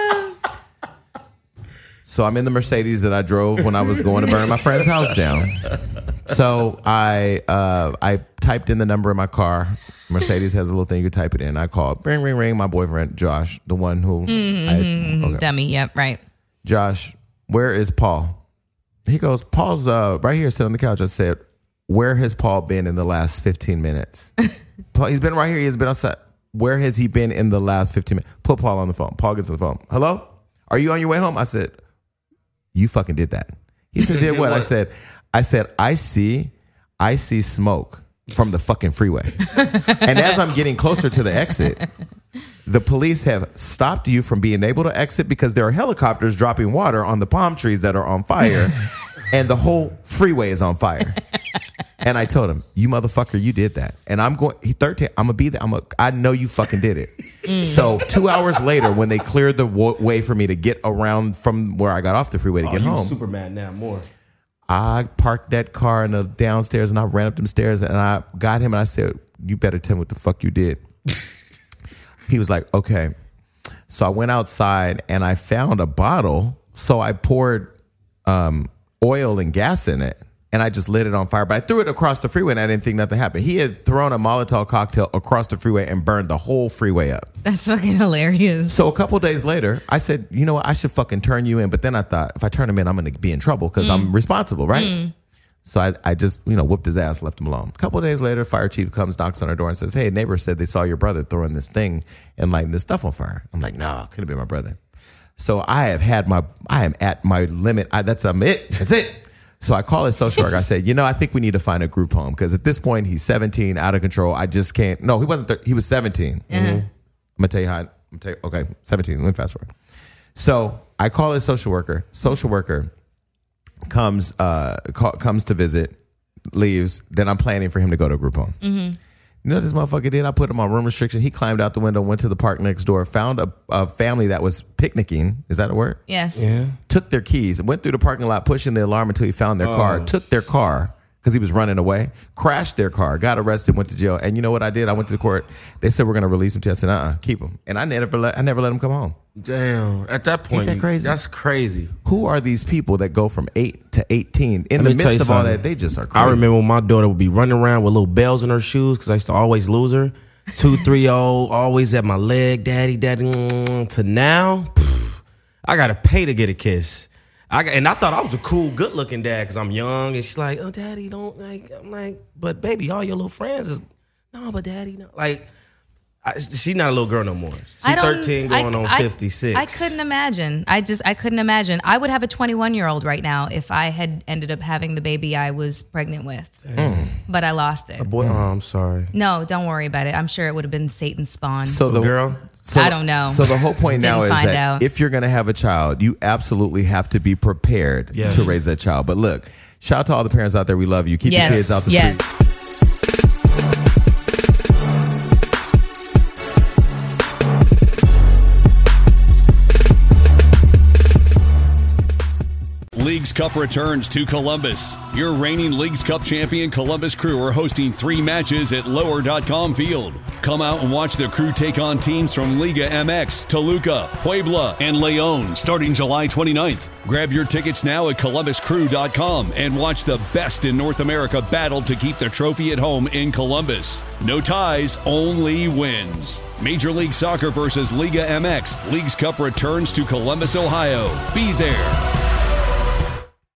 So I'm in the Mercedes that I drove when I was going to burn my friend's house down. So I typed in the number in my car. Mercedes has a little thing you can type it in. I called, ring, ring, ring, my boyfriend, Josh, the one who... okay. Dummy, yep, right. Josh, where is Paul? He goes, Paul's right here sitting on the couch. I said, where has Paul been in the last 15 minutes? Paul, he's been right here. He's been outside. Where has he been in the last 15 minutes? Put Paul on the phone. Paul gets on the phone. Hello? Are you on your way home? I said, you fucking did that. He said, did what? I said, I see smoke from the fucking freeway. And as I'm getting closer to the exit, the police have stopped you from being able to exit because there are helicopters dropping water on the palm trees that are on fire and the whole freeway is on fire. And I told him, you motherfucker, you did that. And I'm going, 13, I'm going to be there. I know you fucking did it. So 2 hours later, when they cleared the way for me to get around from where I got off the freeway to get home. Super mad now, more. I parked that car in the downstairs and I ran up them stairs and I got him and I said, you better tell me what the fuck you did. He was like, okay. So I went outside and I found a bottle. So I poured oil and gas in it and I just lit it on fire. But I threw it across the freeway and I didn't think nothing happened. He had thrown a Molotov cocktail across the freeway and burned the whole freeway up. That's fucking hilarious. So a couple of days later, I said, you know what? I should fucking turn you in. But then I thought, if I turn him in, I'm going to be in trouble because I'm responsible, right? So I just, whooped his ass, left him alone. A couple of days later, fire chief comes, knocks on our door and says, hey, neighbor said they saw your brother throwing this thing and lighting this stuff on fire. I'm like, no, couldn't have been my brother. So I am at my limit. That's it. So I call his social worker. I said, I think we need to find a group home because at this point he's 17, out of control. I just can't. No, he wasn't. He was 17. Mm-hmm. I'm gonna tell you how. Okay, 17. Let me fast forward. So I call his social worker. Social worker comes to visit, leaves. Then I'm planning for him to go to a group home. Mm-hmm. You know what this motherfucker did? I put him on room restriction. He climbed out the window, went to the park next door, found a family that was picnicking. Is that a word? Yes. Yeah. Took their keys, went through the parking lot, pushing the alarm until he found their car, took their car because he was running away, crashed their car, got arrested, went to jail. And you know what I did? I went to the court. They said, we're going to release him to us. I said, keep him. And I never let him come home. Damn. At that point, Ain't that crazy? That's crazy. Who are these people that go from 8 to 18? In the midst of all that, they just are crazy. I remember when my daughter would be running around with little bells in her shoes because I used to always lose her. 2, 3-0, always at my leg, daddy. To now, I got to pay to get a kiss. And I thought I was a cool, good-looking dad because I'm young. And she's like, oh, daddy, don't like. I'm like, but baby, all your little friends is, no, but daddy, no. Like, she's not a little girl no more. She's 13 going on 56. I couldn't imagine. I couldn't imagine. I would have a 21-year-old right now if I had ended up having the baby I was pregnant with. But I lost it. Boy, I'm sorry. No, don't worry about it. I'm sure it would have been Satan's spawn. So the girl? I don't know. So the whole point now is that out. if you're going to have a child, you absolutely have to be prepared to raise that child. But look, shout out to all the parents out there. We love you. Keep your kids out the street. Leagues Cup returns to Columbus. Your reigning Leagues Cup champion Columbus Crew are hosting 3 matches at Lower.com Field. Come out and watch the Crew take on teams from Liga MX, Toluca, Puebla, and León starting July 29th. Grab your tickets now at ColumbusCrew.com and watch the best in North America battle to keep the trophy at home in Columbus. No ties, only wins. Major League Soccer versus Liga MX. Leagues Cup returns to Columbus, Ohio. Be there.